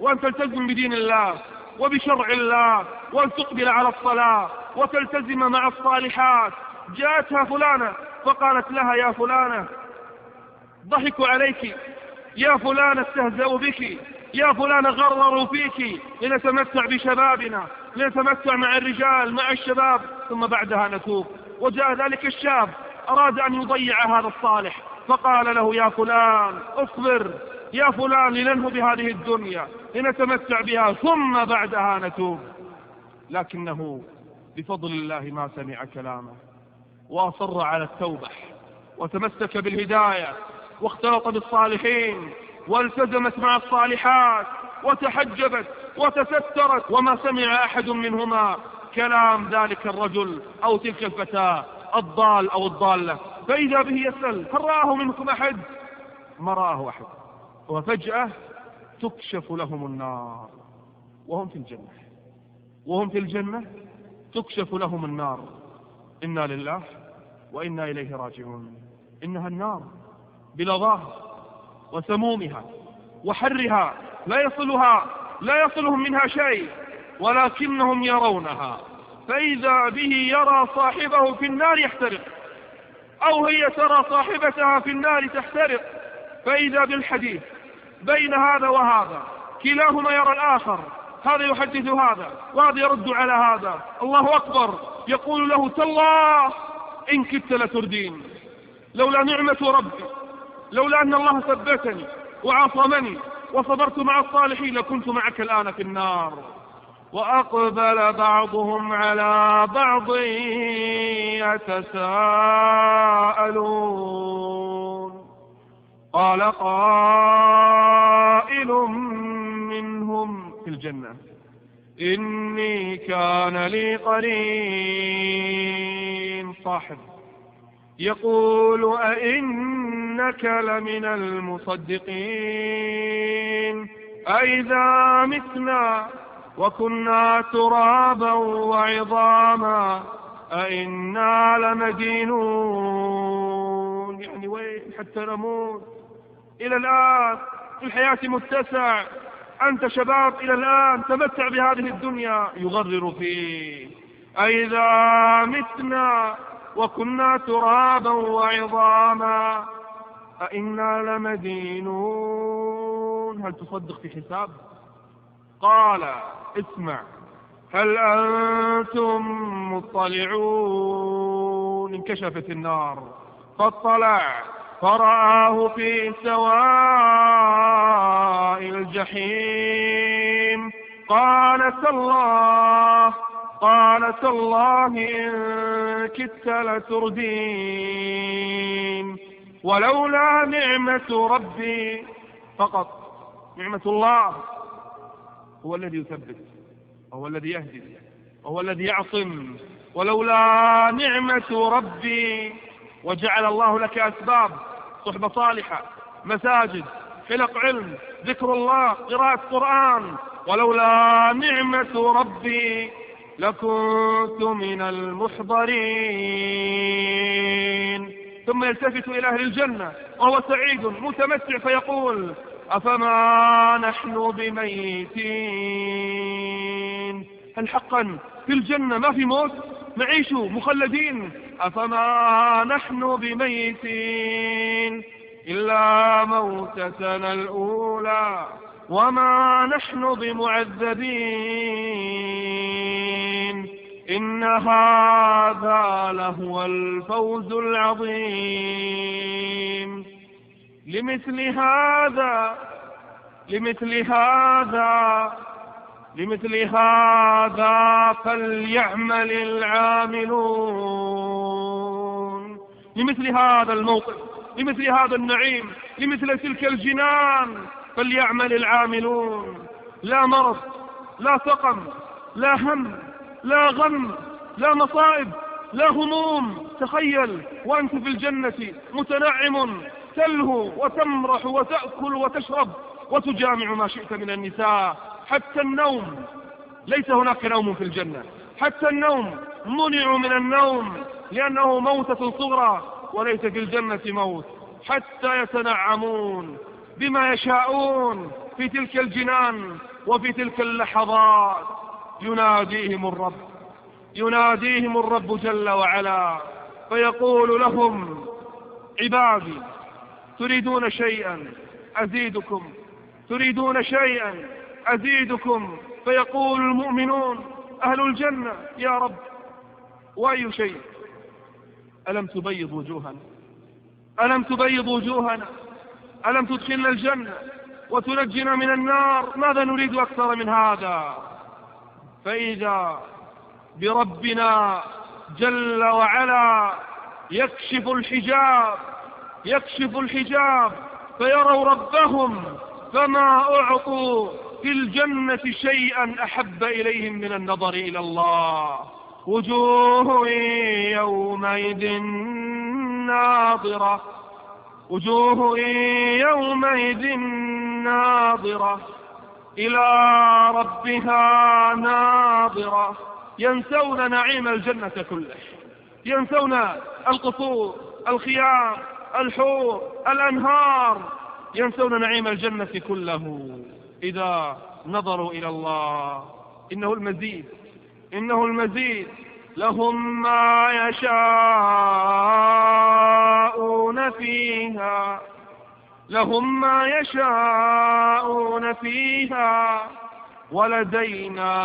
وأن تلتزم بدين الله وبشرع الله، وأن تقبل على الصلاة وتلتزم مع الصالحات. جاءتها فلانة فقالت لها: يا فلانة ضحكوا عليك، يا فلانة استهزأوا بك، يا فلانة غرروا فيك، لنتمتع بشبابنا، لنتمتع مع الرجال مع الشباب، ثم بعدها نتوب. وجاء ذلك الشاب أراد أن يضيع هذا الصالح، فقال له: يا فلان اصبر، يا فلان لننهو بهذه الدنيا، لنتمتع بها، ثم بعدها نتوب. لكنه بفضل الله ما سمع كلامه وأصر على التوبة، وتمسك بالهداية، واختلط بالصالحين، والتزمت مع الصالحات، وتحجبت وتسترت، وما سمع أحد منهما كلام ذلك الرجل أو تلك الفتاة الضال أو الضالة. فإذا به يسأل: هل رآه منكم أحد؟ ما رآه أحد. وفجأة تكشف لهم النار وهم في الجنة، وهم في الجنة تكشف لهم النار. إنا لله وإنا إليه راجعون. إنها النار بلظاها وسمومها وحرها، لا يصلها لا يصلهم منها شيء، ولكنهم يرونها، فإذا به يرى صاحبه في النار يحترق، أو هي ترى صاحبتها في النار تحترق. فإذا بالحديث بين هذا وهذا، كلاهما يرى الآخر، هذا يحدث هذا وهذا يرد على هذا. الله أكبر، يقول له: تالله إن كدت لتردين، لولا نعمة ربي، لولا أن الله ثبتني وعصمني وصبرت مع الصالحين لكنت معك الآن في النار. وأقبل بعضهم على بعض يتساءلون، قال قائل منهم في الجنة: إني كان لي قرين، صاحب، يقول: أئنك لمن المصدقين أئذا متنا وكنا ترابا وعظاما أئنا لمدينون. يعني وين حتى نموت؟ إلى الآن في الحياة متسع، أنت شباب إلى الآن، تمتع بهذه الدنيا. يغرر فيه: أئذا متنا وكنا ترابا وعظاما أئنا لمدينون. هل تصدق في حساب؟ قال: اسمع، هل أنتم مطلعون؟ انكشفت النار، فاطلع فرآه في سواء الجحيم. قال: تالله قال تالله إن كدت لتردين، ولولا نعمة ربي فقط. نعمة الله هو الذي يثبت، وهو الذي يهدي، وهو الذي يعصم. ولولا نعمة ربي، وجعل الله لك أسباب: صحبة صالحة، مساجد، حلق علم، ذكر الله، قراءة قرآن. ولولا نعمة ربي لكنت من المحضرين. ثم يلتفت إلى أهل الجنة وهو سعيد متمتع فيقول: أفما نحن بميتين؟ هل حقا في الجنة ما في موت؟ نعيش مخلدين. أفما نحن بميتين إلا موتتنا الأولى وما نحن بمعذبين إن هذا لهو الفوز العظيم. لمثل هذا لمثل هذا لمثل هذا فليعمل العاملون. لمثل هذا الموقف، لمثل هذا النعيم، لمثل تلك الجنان فليعمل العاملون. لا مرض، لا سقم، لا هم، لا غم، لا مصائب، لا هموم. تخيل وأنت في الجنة متنعم، تلهو وتمرح وتأكل وتشرب وتجامع ما شئت من النساء. حتى النوم ليس هناك نوم في الجنة، حتى النوم منع من النوم لأنه موتة صغرى، وليس في الجنة موت. حتى يتنعمون بما يشاءون في تلك الجنان وفي تلك اللحظات. يناديهم الرب يناديهم الرب جل وعلا فيقول لهم: عبادي تريدون شيئا أزيدكم تريدون شيئا أزيدكم فيقول المؤمنون أهل الجنة: يا رب وأي شيء؟ ألم تبيض وجوهنا ألم تبيض وجوهنا ألم تدخلنا الجنة وتنجنا من النار؟ ماذا نريد أكثر من هذا؟ فإذا بربنا جل وعلا يكشف الحجاب يكشف الحجاب فيروا ربهم، فما أعطوا في الجنة شيئا أحب إليهم من النظر إلى الله. وجوه يومئذ ناظرة وجوه يومئذ ناظرة إلى ربها ناظرة. ينسون نعيم الجنة كله، ينسون القصور، الخيام، الحور، الأنهار، ينسون نعيم الجنة كله إذا نظروا إلى الله. إنه المزيد إنه المزيد لهم ما يشاءون فيها لهم ما يشاءون فيها ولدينا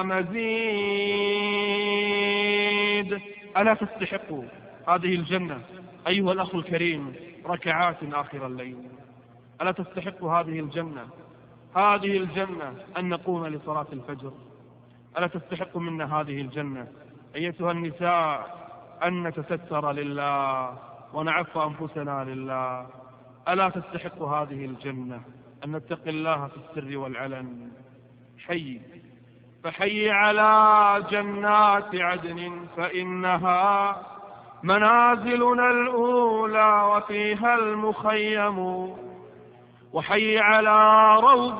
مزيد. ألا تستحقوا هذه الجنة أيها الأخ الكريم ركعات آخر الليل؟ ألا تستحقوا هذه الجنة هذه الجنة أن نقوم لصلاة الفجر؟ ألا تستحق منا هذه الجنة أيتها النساء أن نتستر لله ونعف أنفسنا لله؟ ألا تستحق هذه الجنة أن نتقي الله في السر والعلن؟ حي فحي على جنات عدن فإنها منازلنا الأولى وفيها المخيم، وحي على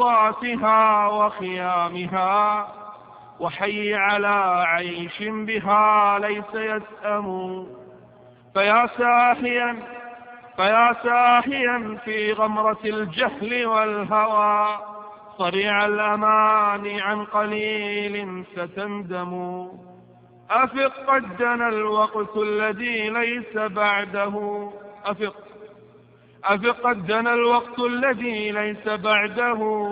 روضاتها وخيامها، وحي على عيش بها ليس يسأم. فيا ساحيا فيا ساحيا في غمرة الجهل والهوى، صريع الأمان عن قليل ستندم. أفق قد دنا الوقت الذي ليس بعده أفق أفق قد دنا الوقت الذي ليس بعده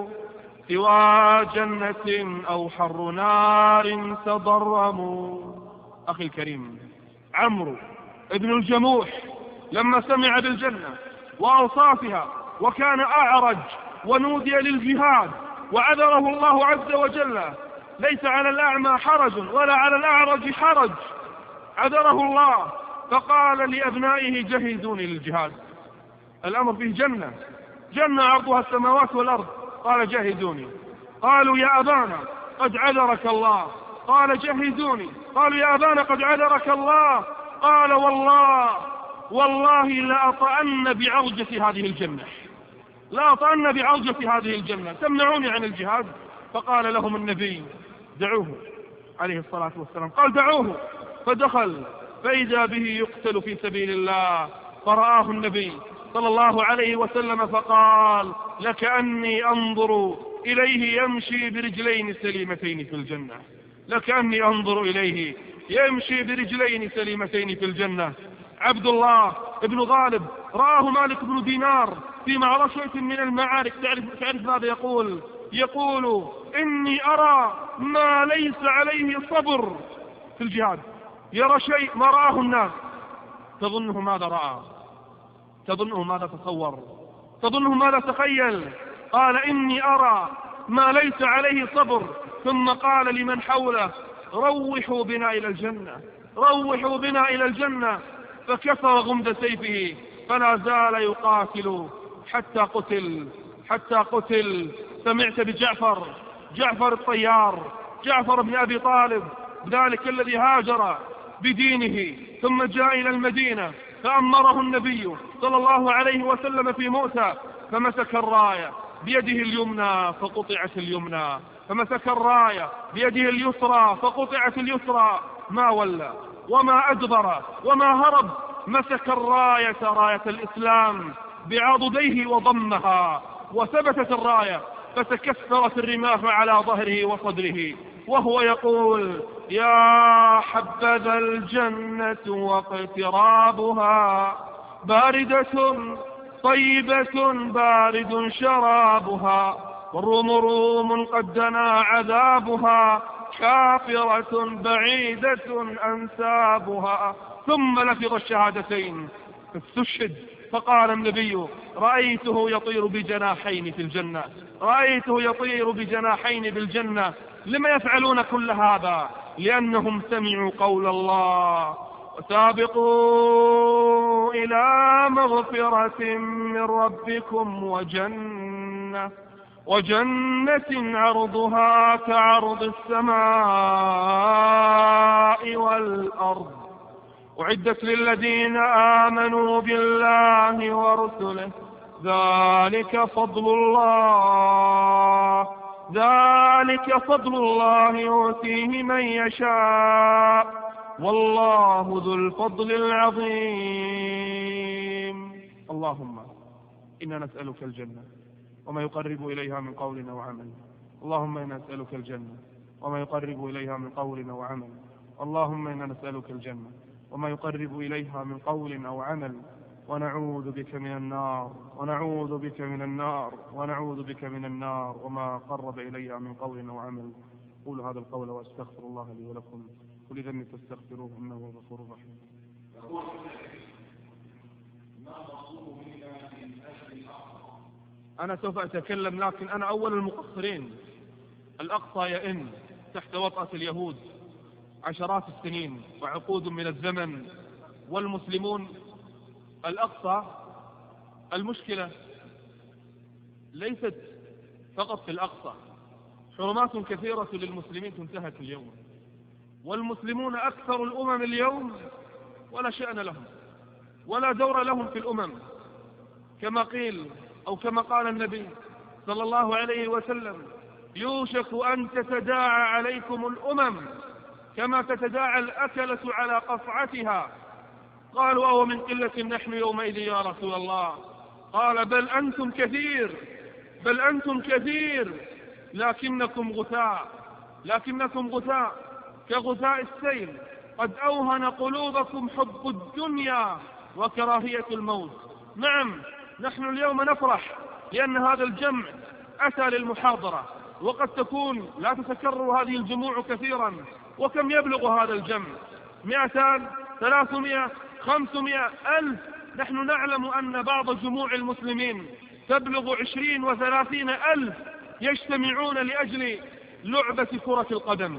سوى جنة أو حر نار تضرم. أخي الكريم، عمرو ابن الجموح لما سمع بالجنة وأوصافها وكان أعرج ونودي للجهاد وعذره الله عز وجل، ليس على الأعمى حرج ولا على الأعرج حرج، عذره الله فقال لأبنائه: جهزوني للجهاد. الأمر فيه جنة جنة عرضها السماوات والأرض، قال: جهزوني. قالوا: يا أبانا قد عذرك الله. قال: جهزوني. قالوا: يا أبانا قد عذرك الله. قال: والله والله لأطأن بعرجة هذه الجنة لأطأن بعرجة هذه الجنة تمنعوني عن الجهاد. فقال لهم النبي: دعوه عليه الصلاة والسلام. قال: دعوه. فدخل فإذا به يقتل في سبيل الله، فرآه النبي صلى الله عليه وسلم فقال: لكأني أنظر إليه يمشي برجلين سليمتين في الجنة لكأني أنظر إليه يمشي برجلين سليمتين في الجنة. عبد الله بن غالب رآه مالك بن دينار في معركة من المعارك. تعرف, تعرف ماذا يقول؟ يقول: إني أرى ما ليس عليه صبر في الجهاد. يرى شيء ما رآه الناس. تظنه ماذا رأى؟ تظنه ماذا تصور؟ تظنه ماذا تخيل؟ قال: إني أرى ما ليس عليه صبر. ثم قال لمن حوله: روحوا بنا إلى الجنة روحوا بنا إلى الجنة. فكسر غمد سيفه فلا زال يقاتل حتى قتل حتى قتل. سمعت بجعفر جعفر الطيار جعفر بن أبي طالب، ذلك الذي هاجر بدينه ثم جاء إلى المدينة فأمره النبي صلى الله عليه وسلم في مؤتة، فمسك الراية بيده اليمنى فقطعت اليمنى، فمسك الراية بيده اليسرى فقطعت اليسرى. ما ولى وما أدبر وما هرب، مسك الراية راية الإسلام بعضديه وضمها وثبتت الراية فتكثرت الرماح على ظهره وصدره وهو يقول: يا حبذا الجنة واقترابها، باردة طيبة بارد شرابها، والروم روم قد دنا عذابها، كافرة بعيدة أنسابها. ثم لفظ الشهادتين فاستشهد. فقال النبي: رأيته يطير بجناحين في الجنة، رأيته يطير بجناحين بالجنة. لما يفعلون كل هذا؟ لأنهم سمعوا قول الله: وسابقوا إلى مغفرة من ربكم وجنة وجنة عرضها كعرض السماء والأرض، أعدت للذين آمنوا بالله ورسله، ذلك فضل الله ذلك فضل الله يؤتيه من يشاء، والله ذو الفضل العظيم. اللهم إنا نسألك الجنة وما يقرب إليها من قول أو عمل. اللهم إنا نسألك الجنة وما يقرب إليها من قول أو عمل. اللهم إنا نسألك الجنة وما يقرب إليها من قول أو عمل، ونعوذ بك من النار ونعوذ بك من النار ونعوذ بك من النار وما قرب إليها من قول أو عمل. قولوا هذا القول وأستغفر الله لي ولكم، كل ذنب فاستغفروه إنه هو الغفور الرحيم. أنا سوف أتكلم، لكن أنا أول المقصرين. الأقصى يئن تحت وطأة اليهود عشرات السنين وعقود من الزمن، والمسلمون الأقصى. المشكلة ليست فقط في الأقصى، حرمات كثيرة للمسلمين تنتهك اليوم، والمسلمون أكثر الأمم اليوم ولا شأن لهم ولا دور لهم في الأمم، كما قيل أو كما قال النبي صلى الله عليه وسلم: يوشك أن تتداعى عليكم الأمم كما تتداعى الأكلة على قصعتها. قالوا: أو من قلة نحن يومئذ يا رسول الله؟ قال: بل أنتم كثير بل أنتم كثير لكنكم غثاء لكنكم غثاء كغثاء السيل، قد أوهن قلوبكم حب الدنيا وكراهية الموت. نعم، نحن اليوم نفرح لأن هذا الجمع أتى للمحاضرة، وقد تكون لا تتكرر هذه الجموع كثيرا. وكم يبلغ هذا الجمع؟ مئتان، ثلاثمائة، خمسمائة، ألف. نحن نعلم أن بعض جموع المسلمين تبلغ عشرين وثلاثين ألف يجتمعون لأجل لعبة كرة القدم،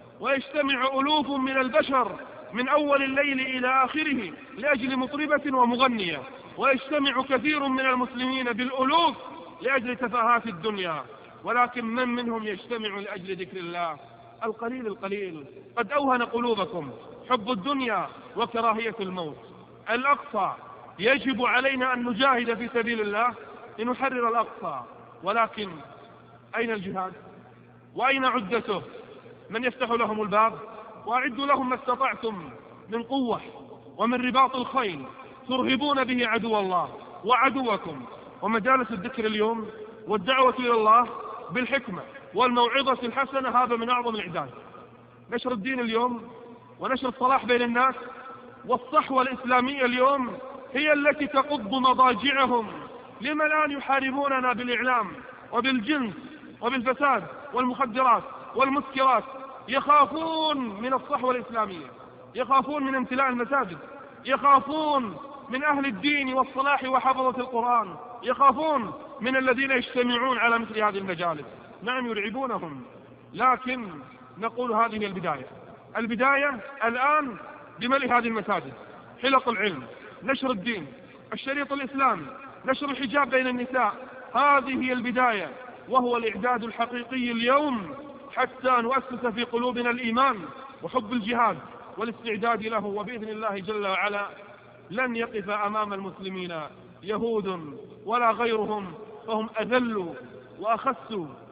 ويجتمع ألوف من البشر من أول الليل إلى آخره لأجل مطربة ومغنية، ويجتمع كثير من المسلمين بالألوف لأجل تفاهات الدنيا. ولكن من منهم يجتمع لأجل ذكر الله؟ القليل القليل. قد أوهن قلوبكم حب الدنيا وكراهية الموت. الأقصى يجب علينا أن نجاهد في سبيل الله لنحرر الأقصى، ولكن أين الجهاد؟ وأين عدته؟ من يفتح لهم الباب؟ وأعدوا لهم ما استطعتم من قوة ومن رباط الخيل ترهبون به عدو الله وعدوكم. ومجالس الذكر اليوم والدعوة إلى الله بالحكمة والموعظة الحسنة هذا من أعظم الإعداد. نشر الدين اليوم ونشر الصلاح بين الناس والصحوة الإسلامية اليوم هي التي تقض مضاجعهم. لما الآن يحاربوننا بالإعلام وبالجنس وبالفساد والمخدرات والمسكرات؟ يخافون من الصحوة الإسلامية، يخافون من امتلاء المساجد، يخافون من أهل الدين والصلاح وحفظة القرآن، يخافون من الذين يجتمعون على مثل هذه المجالس. نعم يرعبونهم، لكن نقول هذه البداية. البداية الآن بملء هذه المساجد، حلق العلم، نشر الدين، الشريط الإسلامي، نشر الحجاب بين النساء. هذه هي البداية، وهو الإعداد الحقيقي اليوم حتى نؤسس في قلوبنا الإيمان وحب الجهاد والاستعداد له. وبإذن الله جل وعلا لن يقف أمام المسلمين يهود ولا غيرهم، فهم أذل وأخس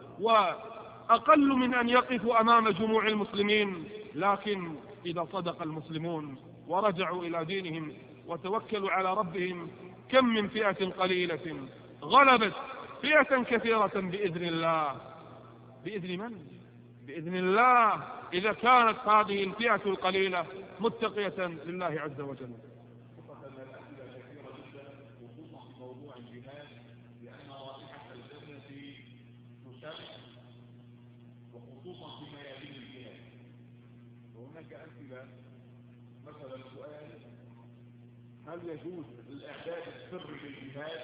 وأقل من أن يقفوا أمام جموع المسلمين. لكن إذا صدق المسلمون ورجعوا إلى دينهم وتوكلوا على ربهم، كم من فئة قليلة غلبت فئة كثيرة بإذن الله. بإذن من؟ بإذن الله، إذا كانت هذه الفئة القليلة متقية لله عز وجل. وخصوصا في ميادين الجهاد. وهناك أمثلة، مثلا سؤال: هل يجوز الإعداد السري للجهاد؟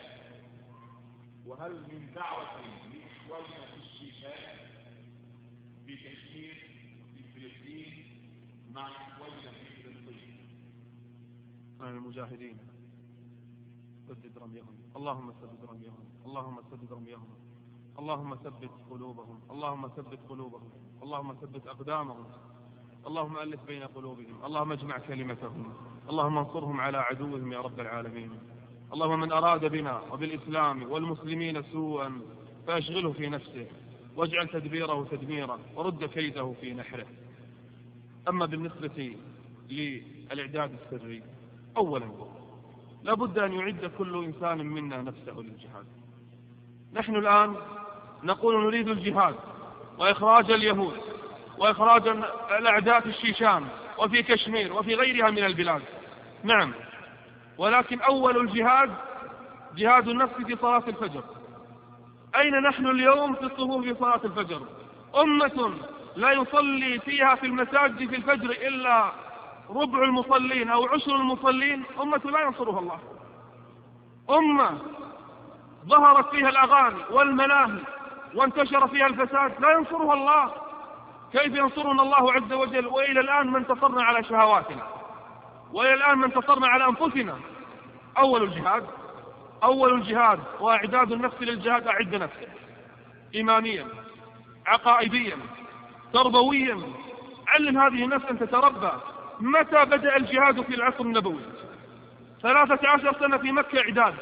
وهل من دعوة لإخواننا في الشيشان في كشمير في فلسطين مع إخواننا في فلسطين؟ مع المجاهدين سدد رميهم، اللهم سدد رميهم، اللهم سدد رميهم، اللهم ثبت قلوبهم، اللهم ثبت قلوبهم، اللهم ثبت أقدامهم، اللهم ألف بين قلوبهم، اللهم اجمع كلمتهم، اللهم انصرهم على عدوهم يا رب العالمين. اللهم من أراد بنا وبالإسلام والمسلمين سوءا فأشغله في نفسه واجعل تدبيره تدميرا ورد كيده في نحره. أما بالنسبة للإعداد السري، أولا لا بد أن يعد كل إنسان منا نفسه للجهاد. نحن الآن نقول نريد الجهاد وإخراج اليهود وإخراج الأعداء في الشيشان وفي كشمير وفي غيرها من البلاد، نعم، ولكن أول الجهاد جهاد النفس في صلاة الفجر. أين نحن اليوم في الصفوف في صلاة الفجر؟ أمة لا يصلي فيها في المساجد في الفجر إلا ربع المصلين أو عشر المصلين، أمة لا ينصرها الله. أمة ظهرت فيها الأغاني والملاهي وانتشر فيها الفساد، لا ينصرها الله. كيف ينصرنا الله عز وجل وإلى الآن ما انتصرنا على شهواتنا، وإلى الآن ما انتصرنا على أنفسنا؟ أول الجهاد أول الجهاد وإعداد النفس للجهاد. أعد نفسك إيمانيا، عقائديا، تربويا، علم هذه النفس أن تتربى. متى بدأ الجهاد في العصر النبوي؟ ثلاثة عشر سنة في مكة إعداد،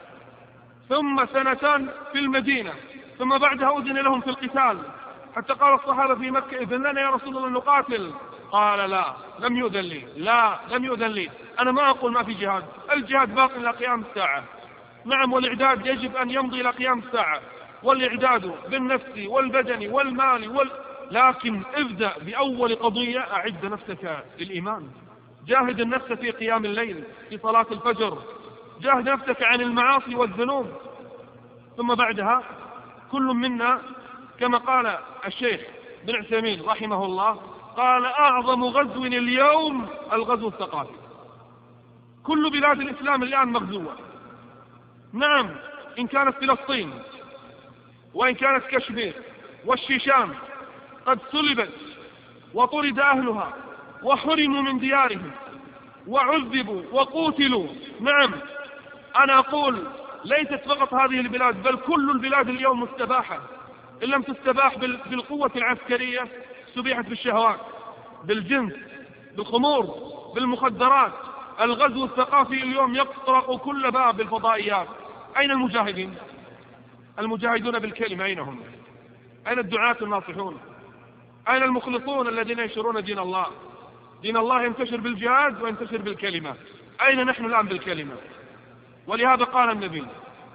ثم سنتان في المدينة، ثم بعدها أذن لهم في القتال، حتى قال الصحابة في مكة: إذن لنا يا رسول الله نقاتل؟ قال: لا، لم يؤذن لي، لا لم يؤذن لي. أنا ما أقول ما في جهاد، الجهاد باق إلى قيام الساعة، نعم، والإعداد يجب أن يمضي إلى قيام الساعة، والإعداد بالنفس والبدن والمال وال... لكن ابدأ بأول قضية: أعد نفسك للإيمان. جاهد النفس في قيام الليل، في صلاة الفجر، جاهد نفسك عن المعاصي والذنوب. ثم بعدها كل منا كما قال الشيخ بن عثيمين رحمه الله، قال: أعظم غزو اليوم الغزو الثقافي. كل بلاد الإسلام الآن مغزوة، نعم، إن كانت فلسطين وإن كانت كشمير والشيشان قد سلبت وطرد أهلها وحرموا من ديارهم وعذبوا وقوتلوا. نعم، أنا أقول ليست فقط هذه البلاد، بل كل البلاد اليوم مستباحة. إن لم تستباح بالقوة العسكرية استبيحت بالشهوات، بالجنس، بالخمور، بالمخدرات. الغزو الثقافي اليوم يطرق كل باب بالفضائيات. أين المجاهدين؟ المجاهدون بالكلمة أين هم؟ أين الدعاة الناصحون؟ أين المخلصون الذين ينشرون دين الله؟ دين الله ينتشر بالجهاد وينتشر بالكلمة. أين نحن الآن بالكلمة؟ ولهذا قال النبي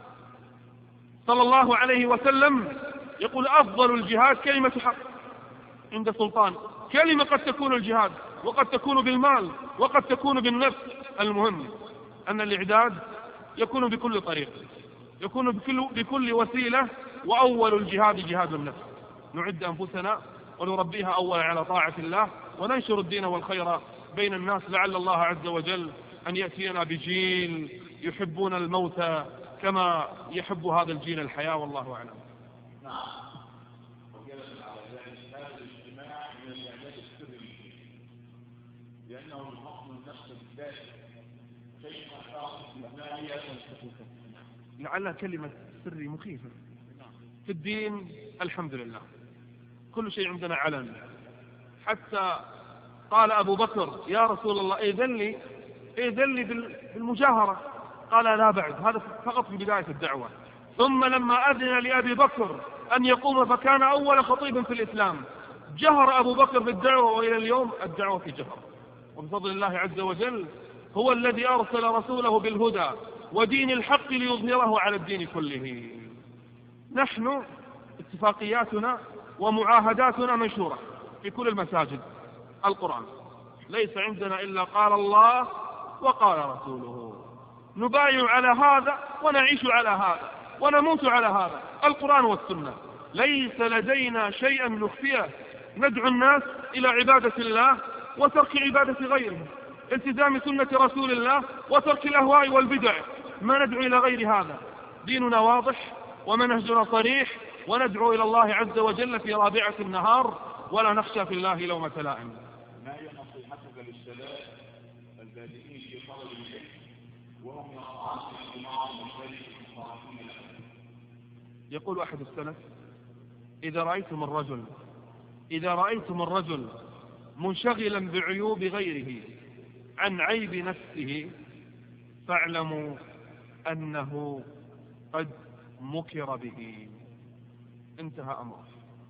صلى الله عليه وسلم، يقول: أفضل الجهاد كلمة حق عند سلطان. كلمة قد تكون الجهاد، وقد تكون بالمال، وقد تكون بالنفس. المهم أن الإعداد يكون بكل طريق، يكون بكل, بكل وسيلة. وأول الجهاد جهاد النفس. نعد أنفسنا ونربيها أولا على طاعة الله، وننشر الدين والخير بين الناس، لعل الله عز وجل أن يأتينا بجيل يحبون الموت كما يحب هذا الجيل الحياة، والله أعلم. نعم، وجلس على ذلك هذا الاجتماع من الإعداد السري، لأنه من حكم النفس الذاتي. كيف لعلها كلمة سري مخيفة. في الدين الحمد لله كل شيء عندنا علن. حتى قال أبو بكر: يا رسول الله إذن لي إذن لي بالمجاهرة. قال: لا بعد، هذا فقط في بداية الدعوة. ثم لما أذن لأبي بكر أن يقوم فكان أول خطيب في الإسلام، جهر أبو بكر بالدعوة، وإلى اليوم الدعوة في جهر. وبفضل الله عز وجل هو الذي أرسل رسوله بالهدى ودين الحق ليظهره على الدين كله. نحن اتفاقياتنا ومعاهداتنا منشورة في كل المساجد القرآن، ليس عندنا إلا قال الله وقال رسوله، نبايع على هذا ونعيش على هذا ونموت على هذا، القرآن والسنة. ليس لدينا شيئا نخفيه، ندعو الناس إلى عبادة الله وترك عبادة غيره، التزام سنة رسول الله وترك الأهواء والبدع، ما ندعو إلى غير هذا. ديننا واضح ومنهجنا صريح، وندعو إلى الله عز وجل في رابعة النهار، ولا نخشى في الله لومة لائم. ما هي نصيحتك للشباب البادئين في طلب العلم وهم يقطعون في معهم مشاريع المصارفين العلم؟ يقول أحد السلف: إذا رأيتم الرجل إذا رأيتم الرجل منشغلا بعيوب غيره عن عيب نفسه فاعلموا أنه قد مكر به. انتهى أمره.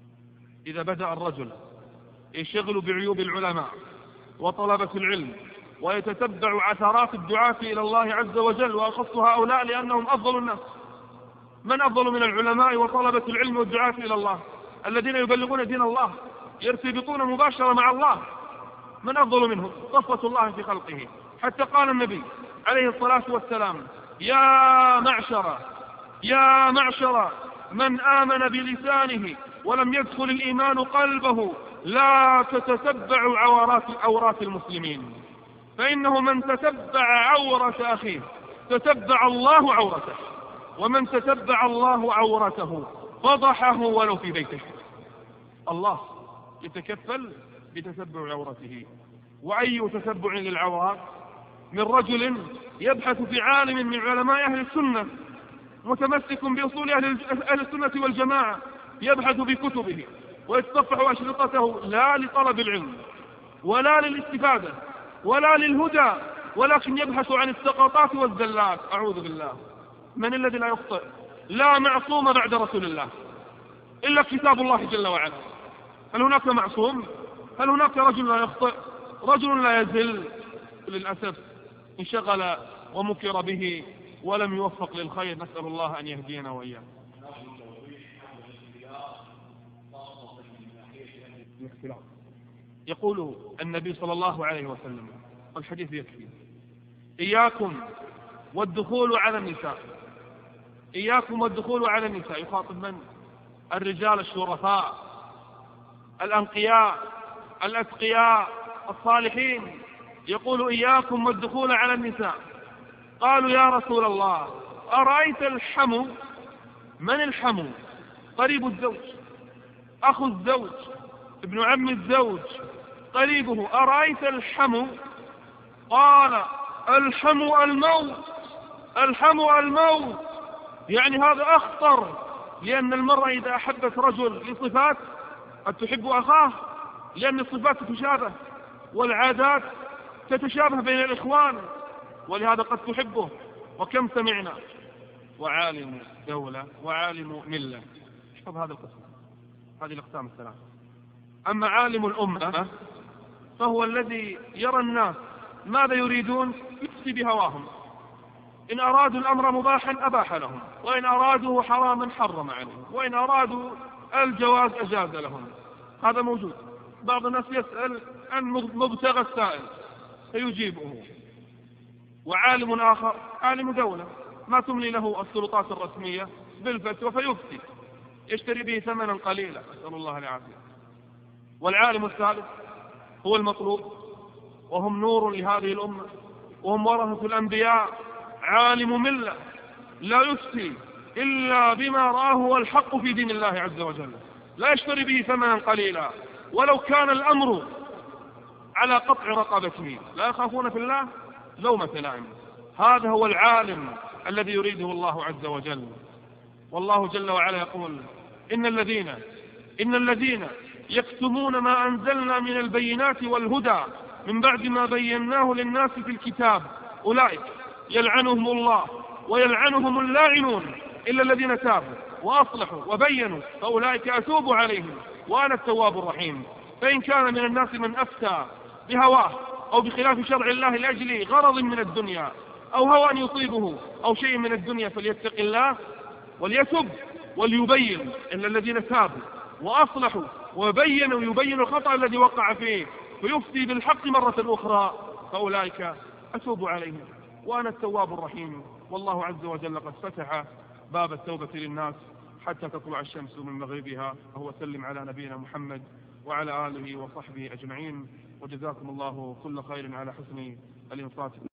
إذا بدأ الرجل يشغل بعيوب العلماء وطلبة العلم ويتتبع عثرات الدعاة إلى الله عز وجل، وأخص هؤلاء لأنهم أفضل الناس، من أفضل من العلماء وطلبة العلم والدعاة إلى الله الذين يبلغون دين الله يرتبطون مباشرة مع الله؟ من أفضل منهم؟ صفوة الله في خلقه. حتى قال النبي عليه الصلاة والسلام: يا معشر يا معشر من آمن بلسانه ولم يدخل الإيمان قلبه لا تتتبعوا عورات عورات المسلمين، فإنه من تتبع عورة أخيه تتبع الله عورته، ومن تتبع الله عورته فضحه ولو في بيته. الله يتكفل بتتبع عورته. وأي تتبع للعورات من رجل يبحث في عالم من علماء أهل السنة متمسك بأصول أهل السنة والجماعة، يبحث في كتبه ويتصفح أشرطته لا لطلب العلم ولا للاستفادة ولا للهدى، ولكن يبحث عن السقطات والزلات. أعوذ بالله. من الذي لا يخطئ؟ لا معصوم بعد رسول الله إلا كتاب الله جل وعلا. هل هناك معصوم؟ هل هناك رجل لا يخطئ؟ رجل لا يزل. للأسف انشغل ومكر به ولم يوفق للخير، نسأل الله أن يهدينا وإياه. يقول النبي صلى الله عليه وسلم، الحديث يكفي: إياكم والدخول على النساء. إياكم والدخول على النساء. يخاطب من؟ الرجال الشرفاء الأنقياء الأتقياء الصالحين. يقول: إياكم والدخول على النساء. قالوا: يا رسول الله أرأيت الحمو؟ من الحمو؟ قريب الزوج، أخو الزوج، ابن عم الزوج، قريبه. أرأيت الحمو؟ قال: الحمو الموت، الحمو الموت. يعني هذا أخطر، لأن المرأة إذا أحبت رجل لصفات قد تحب أخاه، لأن الصفات تتشابه والعادات تتشابه بين الإخوان، ولهذا قد تحبه. وكم سمعنا وعالم دولة وعالم ملة. احفظ هذا القسم، هذه الأقسام الثلاثة. أما عالم الأمة فهو الذي يرى الناس ماذا يريدون يفتي بهواهم، إن أرادوا الأمر مباحا أباح لهم، وإن أرادوا حراما حرم عليهم، وإن أرادوا الجواز أجاز لهم. هذا موجود. بعض الناس يسأل عن مبتغى السائل فيجيبه. وعالم آخر عالم دولة ما تملي له السلطات الرسمية بالفتوى فيفتي، يشتري به ثمنا قليلا، نسأل الله العافية. والعالم الثالث هو المطلوب، وهم نور لهذه الأمة، وهم ورثة الأنبياء. عالم ملة لا يفتي إلا بما رآه هو الحق في دين الله عز وجل، لا يشتري به ثمنا قليلا، ولو كان الأمر على قطع رقبته، لا يخافون في الله لومة لائم. هذا هو العالم الذي يريده الله عز وجل. والله جل وعلا يقول: إن الذين إن الذين يكتمون ما أنزلنا من البينات والهدى من بعد ما بيناه للناس في الكتاب أولئك يلعنهم الله ويلعنهم اللاعنون إلا الذين تابوا وأصلحوا وبينوا فأولئك أتوب عليهم وأنا التواب الرحيم. فإن كان من الناس من أفتى بهواه أو بخلاف شرع الله لأجل غرض من الدنيا أو هوى أن يصيبه أو شيء من الدنيا فليتق الله وليتب وليبين إلا الذين تابوا وأصلحوا وبينوا يبين الخطأ الذي وقع فيه فيفتي بالحق مرة أخرى فأولئك أتوب عليهم وأنا التواب الرحيم. والله عز وجل قد فتح باب التوبة للناس حتى تطلع الشمس من مغربها. وهو سلم على نبينا محمد وعلى آله وصحبه أجمعين، وجزاكم الله كل خير على حسن الإنصات.